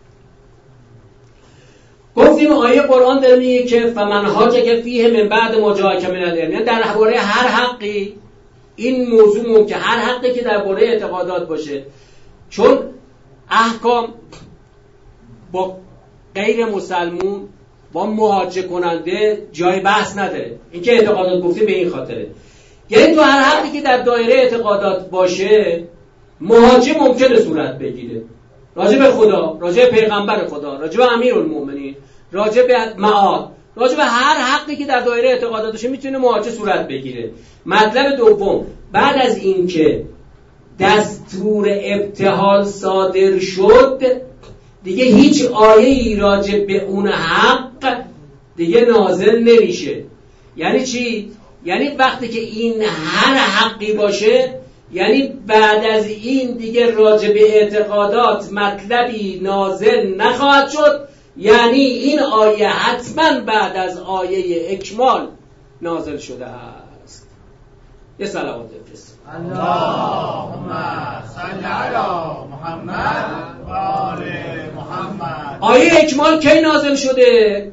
گفتیم آیه قرآن داره میگه که فمن حاجک فیه من بعد ما جاءک من العلم، یعنی درباره هر حقی این موضوع ممکن، هر حقی که درباره اعتقادات باشه، چون احکام با غیر مسلمون با محاجه کننده جای بحث نداره. این که اعتقادات گفتیم به این خاطره. یعنی تو هر حقی که در دایره اعتقادات باشه محاجه ممکنه صورت بگیره، راجع به خدا، راجع به پیغمبر خدا، راجع به امیرالمومنین، راجع به معاد، راجع به هر حقی که در دایره اعتقادات باشه میتونه محاجه صورت بگیره. مطلب دوم، بعد از اینکه دستور ابتهال صادر شد دیگه هیچ آیه‌ای راجع به اون حق دیگه نازل نمیشه. یعنی چی؟ یعنی وقتی که این هر حقی باشه، یعنی بعد از این دیگه راجع به اعتقادات مطلبی نازل نخواهد شد. یعنی این آیه حتما بعد از آیه اکمال نازل شده است. یه صلوات بفرست. اللهم صل علی محمد و آل محمد. آیه اکمال کی نازل شده؟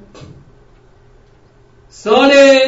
سال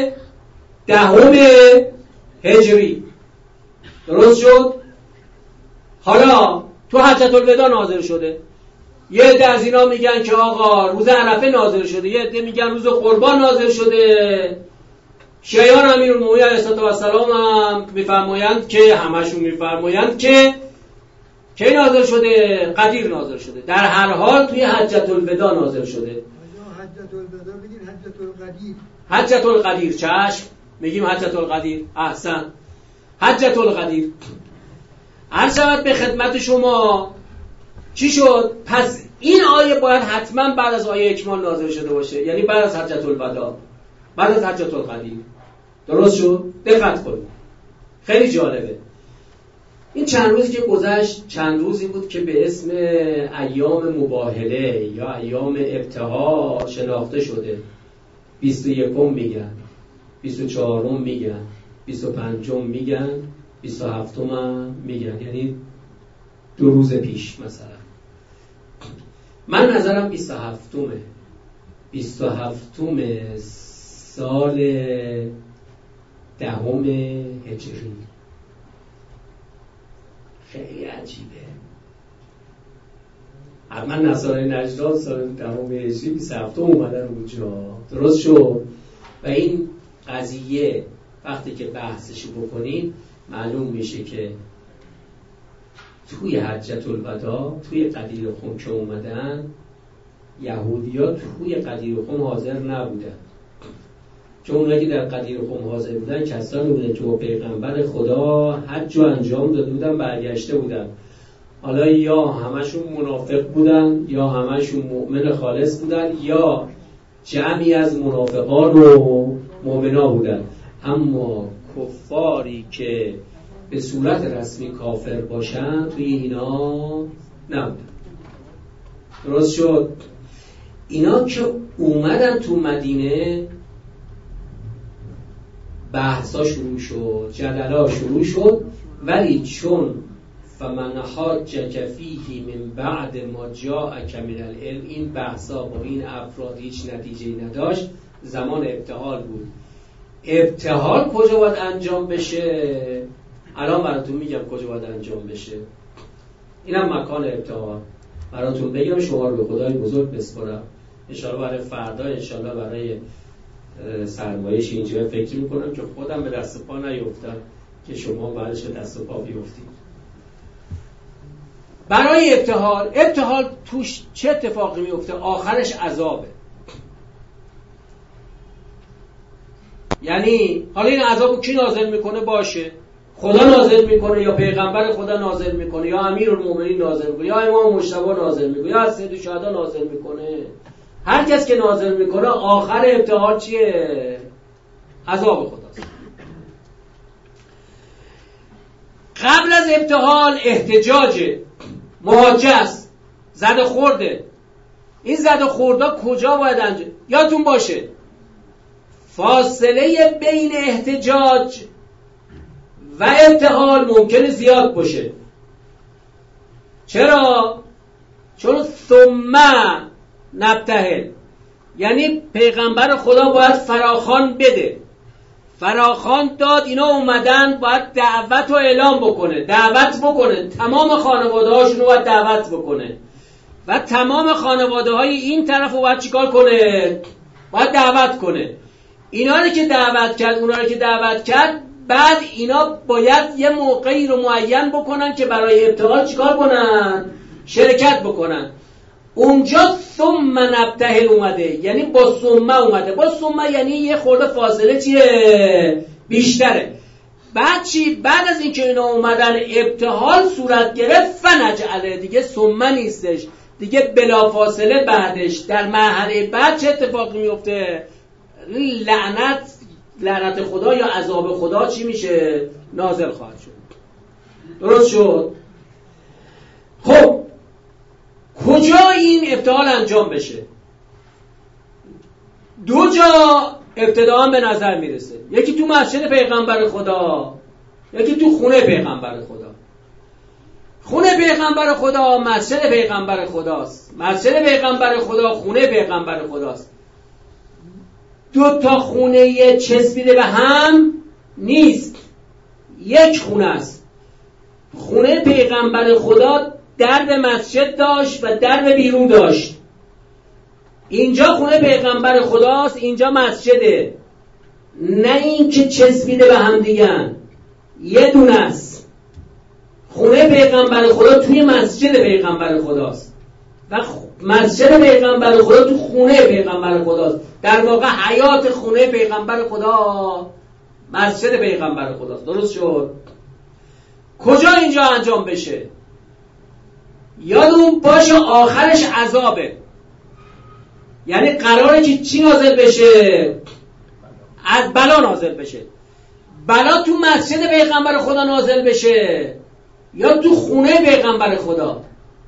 10 هجری. درست شد؟ حالا تو حجة الوداع نازل شده. یه عده از اینا میگن که آقا روز عرفه نازل شده، یه عده میگن روز قربان نازل شده. شیعیان امیرالمومنین علیه السلام هم میفرمایند که همشون میفرمایند که کی نازل شده؟ قدیر نازل شده. در هر حال توی حجة الوداع نازل شده. حجة الوداع بگید حجة القدیر. حجة القدیر، چشم، میگیم حجة القدیر. احسن، حجة القدیر. عرض شود به خدمت شما چی شد؟ پس این آیه باید حتما بعد از آیه اکمال نازل شده باشه، یعنی بعد از حجة الوداع، بعد از حجة القدیر. درست شد؟ دقت کنید، خیلی جالبه. این چند روزی که گذشت چند روزی بود که به اسم ایام مباهله یا ایام ابتهال شناخته شده. 21 میگن، 24 میگن، 25 میگن، 27 میگن، یعنی 2 روز پیش مثلا. من نظرم 27 سال 10 هجری. خیلی عجیبه. حتما نصارای نجران سال 10 هجری 27 اومدن اونجا. درست شد؟ و این قضیه وقتی که بحثشو بکنیم معلوم میشه که توی حجة الوداع، توی قدیر خم که اومدن، یهودی‌ها توی قدیر خم حاضر نبودن. چون اونایی که در قدیر خم حاضر بودن کسانی بودن که با پیغمبر خدا حج و انجام داده بودن، برگشته بودن. حالا یا همشون منافق بودن یا همشون مؤمن خالص بودن یا جمعی از منافقان و مؤمنا بودن. اما کفاری که به صورت رسمی کافر باشن توی اینا نبودن. درست شد؟ اینا که اومدن تو مدینه بحثا شروع شد، جدلا شروع شد، ولی چون فمن حاجک فیه من بعد ما جاءک من العلم، این بحثا با این افراد هیچ نتیجه‌ای نداشت. زمان ابتهال بود. ابتهال کجا باید انجام بشه؟ الان براتون میگم کجا باید انجام بشه. اینم مکان ابتهال براتون بگم، شما رو به خدای بزرگ بسپارم. انشاءالله برای فردا، انشاءالله برای سرمایش اینجا فکر میکنم که خودم به دست پا نیفتم که شما بعدش به دست پا بیفتید. برای ابتهال توش چه اتفاقی میفته؟ آخرش عذابه. یعنی حالا این عذابو کی نازل میکنه؟ باشه خدا نازل میکنه یا پیغمبر خدا نازل میکنه یا امیرالمومنین نازل میکنه یا امام مجتبی نازل میکنه یا سید الشهدا نازل میکنه. هر کس که نازل میکنه آخر ابتهال چیه؟ عذاب خداست. قبل از ابتهال احتجاج، محاجه است، زد خورده. این زد خوردا کجا باید انجام؟ یادتون باشه فاصله بین احتجاج و ابتهال ممکنه زیاد باشه. چرا؟ چون ثم نبتهل، یعنی پیغمبر خدا باید فراخوان بده. فراخوان داد، اینا اومدن باید دعوت رو اعلام بکنه، دعوت بکنه، تمام خانواده هاشون رو باید دعوت بکنه و تمام خانواده های این طرف رو باید چیکار کنه؟ باید دعوت کنه. اینا رو که دعوت کرد، اونا رو که دعوت کرد، بعد اینا باید یه موقعی رو معین بکنن که برای ابتهال چیکار کنن؟ شرکت بکنن. اونجا ثم نبتهل اومده، یعنی با ثم اومده. با ثم یعنی یه خورده فاصله چیه؟ بیشتره. بعد چی؟ بعد از اینکه اینا اومدن ابتحال صورت گرفت فنجعله، دیگه ثم نیستش، دیگه بلافاصله بعدش در مرحله بعد چه اتفاقی میفته؟ لعنت خدا یا عذاب خدا چی میشه؟ نازل خواهد شد. درست شد؟ خب کجا این ابتحال انجام بشه؟ دو جا ابتداء به نظر میرسه، یکی تو مسجد پیغمبر خدا، یکی تو خونه پیغمبر خدا. خونه پیغمبر خدا مسجد پیغمبر خداست، مسجد پیغمبر خدا خونه پیغمبر خداست. دو تا خونه چسبیده به هم نیست، یک خونه است. خونه پیغمبر خدا درب مسجد داشت و درب بیرون داشت. اینجا خونه پیغمبر خداست، اینجا مسجده. نه این که چسبیده به هم دیگن، یه دونه است. خونه پیغمبر خدا توی مسجد پیغمبر خداست و مسجد پیغمبر خدا تو خونه پیغمبر خداست. در واقع حیات خونه پیغمبر خدا مسجد پیغمبر خداست. درست شد؟ کجا اینجا انجام بشه؟ یادمون باشه آخرش عذابه. یعنی قراره که چی نازل بشه؟ از بلا نازل بشه. بلا تو مسجد پیغمبر خدا نازل بشه یا تو خونه پیغمبر خدا؟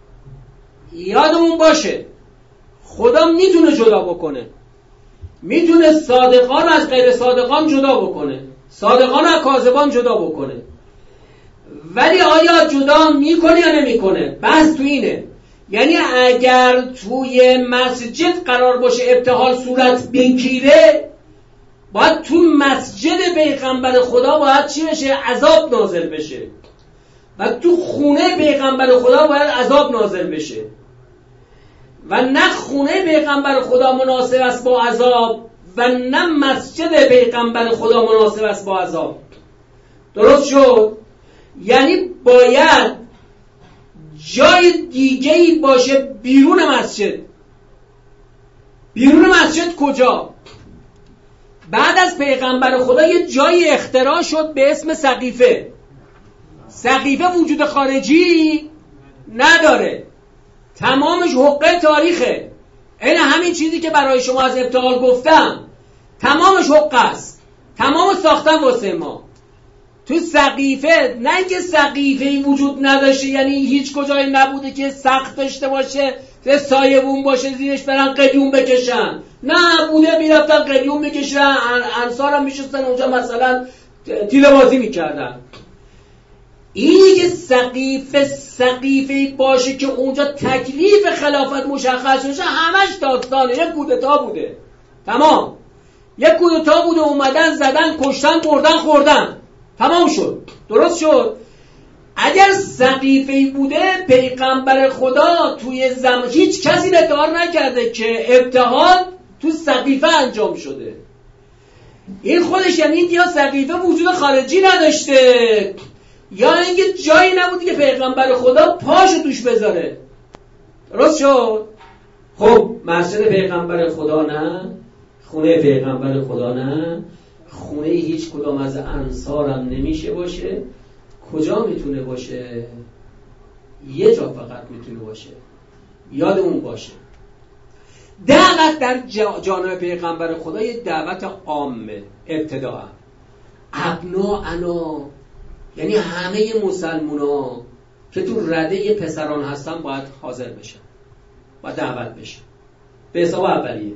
یادمون باشه خدا میتونه جدا بکنه، میتونه صادقان از غیر صادقان جدا بکنه، صادقان از کاذبان جدا بکنه. ولی آیا جدا میکنه یا نمیکنه؟ بحث تو اینه. یعنی اگر توی مسجد قرار باشه ابتحال صورت بگیره، باید تو مسجد پیغمبر خدا باید چی بشه؟ عذاب نازل بشه. و تو خونه پیغمبر خدا باید عذاب نازل بشه. و نه خونه پیغمبر خدا مناسب است با عذاب و نه مسجد پیغمبر خدا مناسب است با عذاب. درست شد؟ یعنی باید جای دیگه‌ای باشه بیرون مسجد. بیرون مسجد کجا؟ بعد از پیغمبر خدا یه جایی اختراع شد به اسم سقیفه. سقیفه وجود خارجی نداره، تمامش حقه تاریخه. این همین چیزی که برای شما از ابتحال گفتم تمامش حقه است، تمام ساختن واسه ما. تو سقیفه نه اینکه سقیفه‌ای وجود نداشته، یعنی هیچ کجایی نبوده که سقف داشته باشه سایه‌بون باشه زیرش برن قلیون بکشن. نه بوده، میرفتن قلیون بکشن، انصار هم میشستن اونجا مثلا تیله بازی میکردن. اینی که سقیفه‌ای باشه که اونجا تکلیف خلافت مشخص بشه، همش داستانه. یک کودتا بوده، تمام. یک کودتا بوده، اومدن زدن کشتن بردن خوردن، تمام شد. درست شد؟ اگر سقیفه‌ای بوده پیغمبر خدا توی هیچ کسی ادعا نکرده که ابتحال تو سقیفه انجام شده. این خودش یعنی اینکه یا سقیفه وجود خارجی نداشته یا اینکه جایی نبودی که پیغمبر خدا پاشو توش بذاره. درست شد؟ خب مسجد پیغمبر خدا نه، خونه پیغمبر خدا نه، خونه هیچ کدام از انصار هم نمیشه باشه. کجا میتونه باشه؟ یه جا فقط میتونه باشه، یادمون باشه دعوت در جانب پیغمبر خدا یه دعوت عامه. ابتداء ابناءنا، یعنی همه مسلمونا که تو رده پسران هستن باید حاضر بشن، باید دعوت بشن به حساب اولیه.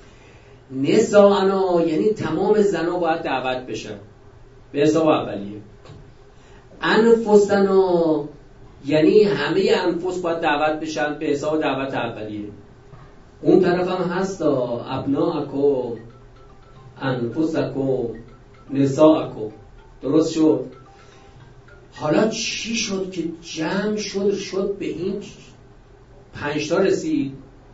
نساءنا، یعنی تمام زنا باید دعوت بشن به حساب اولیه. انفسنا، یعنی همه انفس باید دعوت بشن به حساب دعوت اولیه. اون طرف هم هست ابناءکم، انفسکم، نساءکم. درست شد؟ حالا چی شد که جمع شد به این 5 تا رسید؟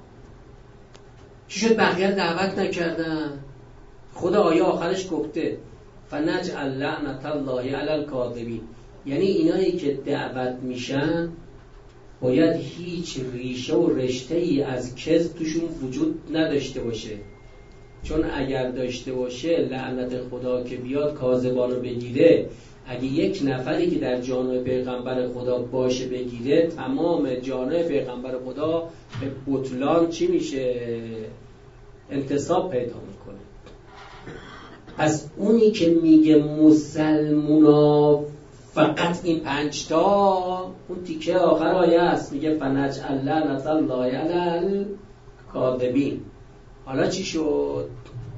چی شد بقیه دعوت نکردن؟ خدا آیه آخرش گفته فنجعل لعنت الله علی الکاذبین. یعنی اینایی که دعوت میشن باید هیچ ریشه و رشته‌ای از کذب توشون وجود نداشته باشه، چون اگر داشته باشه لعنت خدا که بیاد کاذبانو بگیره اگه یک نفری که در جانب پیغمبر خدا باشه بگیره، تمام جانب پیغمبر خدا به بطلان چی میشه؟ انتصاب پیدا میکنه. پس اونی که میگه مسلمونا فقط این 5 تا، اون تیکه آخر آیه است، میگه فنجعل لعنة الله علی الکاذبین. حالا چی شد؟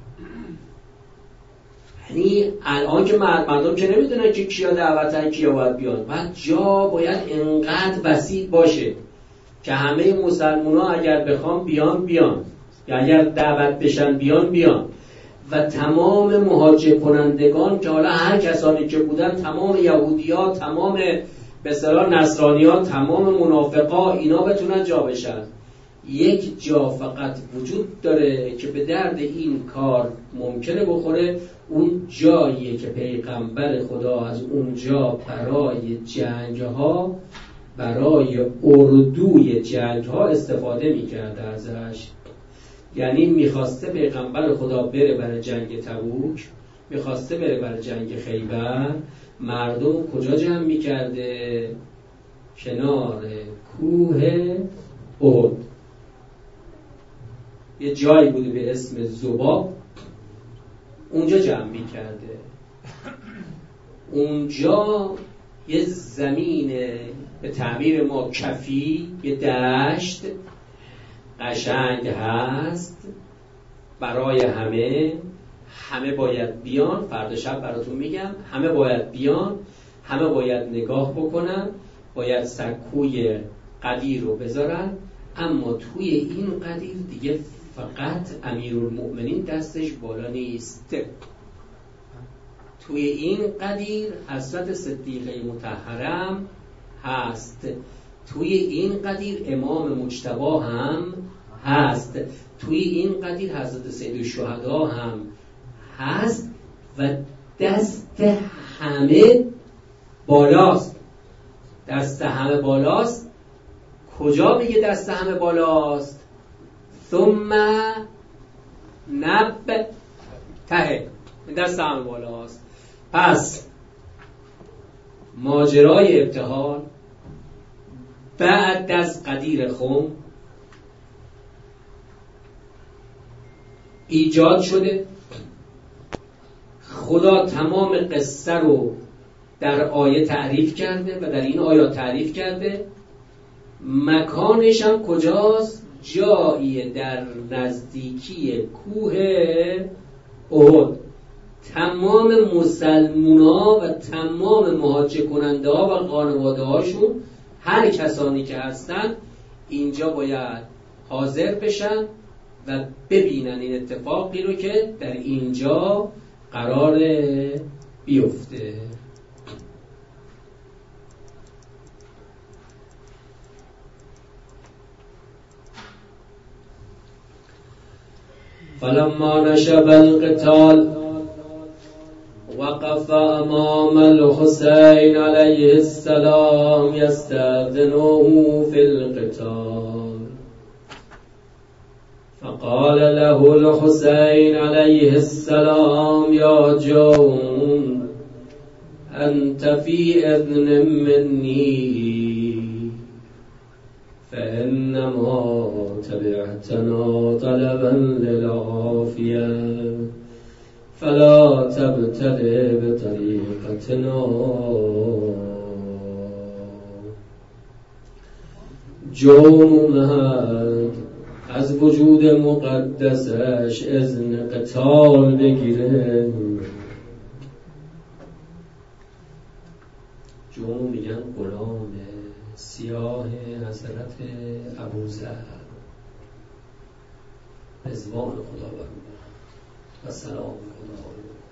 یعنی الان که مردم که نمیدونن که کیا دعوتن کیا باید بیان، بعد جا باید انقدر وسیع باشه که همه مسلمونا اگر بخوام بیان یا اگر دعوت بشن بیان و تمام مهاجر کنندگان که حالا هر کسانی که بودن، تمام یهودی‌ها، تمام به اصطلاح نصرانی‌ها، تمام منافقا، اینا بتونن جا بشن. یک جا فقط وجود داره که به درد این کار ممکنه بخوره، اون جاییه که پیغمبر خدا از اونجا برای جنگ‌ها، برای اردوی جنگ‌ها استفاده می‌کرده ازش. یعنی میخواسته پیغمبر خدا بره برای جنگ تبوک، میخواسته بره برای جنگ خیبر، مردم کجا جمع میکرده؟ کنار کوه احد. یه جایی بوده به اسم ذباب، اونجا جمع میکرده. اونجا یه زمین به تعبیر ما کفی، یه دشت قشنگ هست برای همه باید بیان. فردا شب براتون میگم، همه باید بیان، همه باید نگاه بکنن، باید سکوی قدیر رو بذارن. اما توی این قدیر دیگه فقط امیرالمؤمنین دستش بالا نیست. توی این قدیر حضرت صدیقه مطهرم هست، توی این قدیر امام مجتبی هم هست، توی این قدیر حضرت سید الشهدا هم هست و دست همه بالاست. دست همه بالاست. کجا میگه دست همه بالاست؟ ثم نب ته، دست همه بالاست. پس ماجرای ابتهال بعد از قدیر خم ایجاد شده. خدا تمام قصه رو در آیه تعریف کرده و در این آیات تعریف کرده. مکانش هم کجاست؟ جایی در نزدیکی کوه احد. تمام مسلمونا و تمام مهاجر کننده ها و خانواده هاشون، هر کسانی که هستن اینجا باید حاضر بشن و ببینن این اتفاقی رو که در اینجا قرار بیفته. فلما نشب القتال وقف امام الحسین علیه السلام یستأذنه فی القتال فقال له الحسین علیه السلام یا جون انت فی اذن منی فإنما تبعتنا طلبا للعافية فلا تبتدئ بطریقتنا. جون اومد از وجود مقدسش اذن قتال بگیره. جون میگن غلام سیاه حضرت ابوذر رضوان خدا بر و سلام خدا.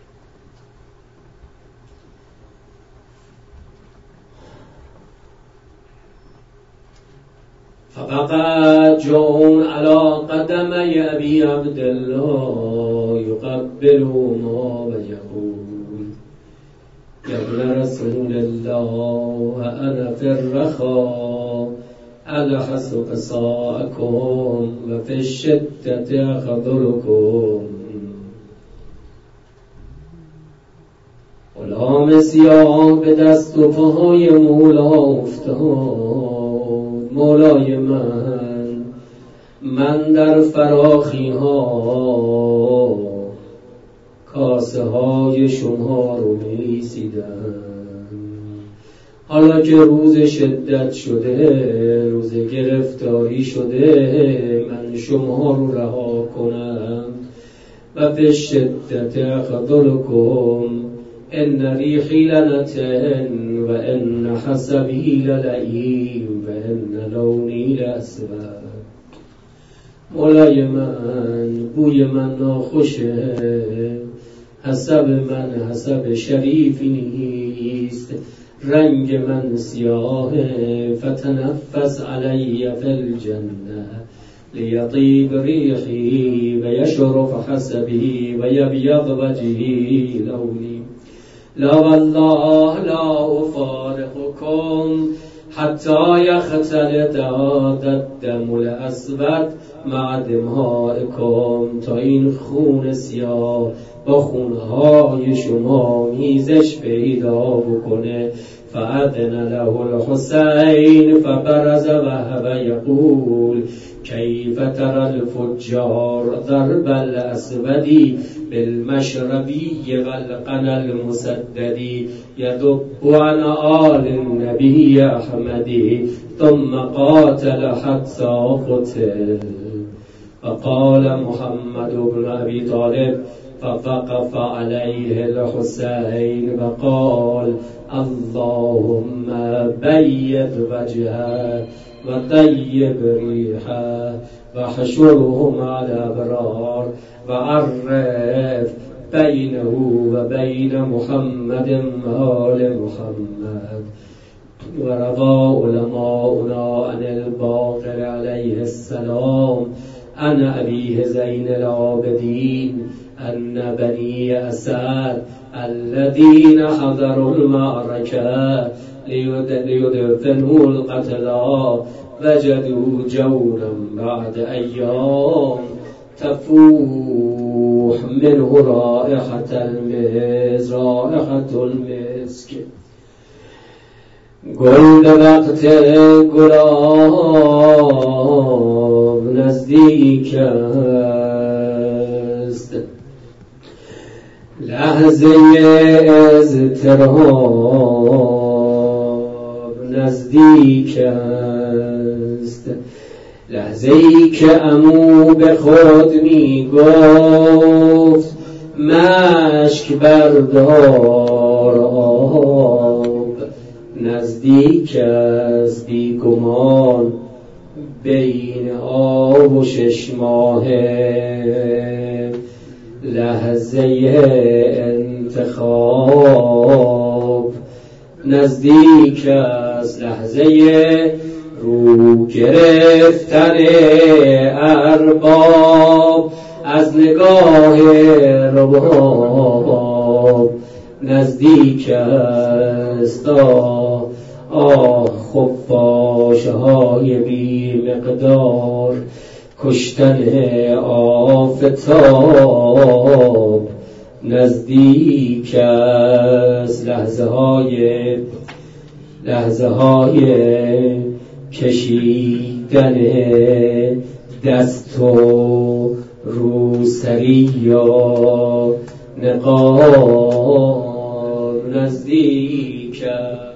فقط جون علی قدمی ابی عبدالله یقبلهما و یقول یا ابن رسول الله انا فی الرخاء الحس قصاءکم و فی الشدت اخذلکم. غلام جام سیاه به دست و پاهای مولا افتاد. مولای من در فراخی ها کاسه های شما رو می‌لیسیدم. حالا که روز شدت شده، روز گرفتاری شده، من شما رو رها کنم و به شدت اخذلکم ان ریحی لنتن و ان حسبی للعیم و ان لونی لاسود. مولای من بوی من ناخوشه، حسب من حسب شریفی نیست، رنگ من سیاه. فتنفس علی فی الجنه لیطیب ریحی و یشرف حسبی و یبیض وجهی لونی. لا والله لا افارقکم حتی یختلط الدم الاسود مع دمائکم. تا این خون سیاه با خونهای شما میزش پیدا بکنه. فأذن له الحسین فبرز وهو یقول کیف تری الفجار ضرب الاسودی بالمشربی والقنا المسددی یذب عن آل النبی احمدی ثم قاتل حتی قتل. فقال محمد بن ابی طالب فوقف علیه الحسین وقال اللهم بید وجهه و طیب ریحه و حشرهم على الابرار و عرف بینه و بین محمد آل محمد. و روى علماؤنا عن الباقر علیه السلام عن ابیه زین العابدین ان بنی اسد الذين حضروا المعركة ليدفنوا القتلى وجدوا جورا بعد أيام تفوح منه رائحة المسك. گل به وقت گلاب نزدیک است، لحظه اضطراب نزدیک است. لحظه ای که عمو به خود می گفت مشک بردار آب نزدیک است. بی گمان بین آب و 6 ماهه لحظه انتخاب نزدیک است. لحظه رو گرفتن ارباب از نگاه رباب نزدیک است. خفاش های بی مقدار کشتن آفتاب نزدیک است. لحظه های کشیدن دست و روسری یا نقاب نزدیک است.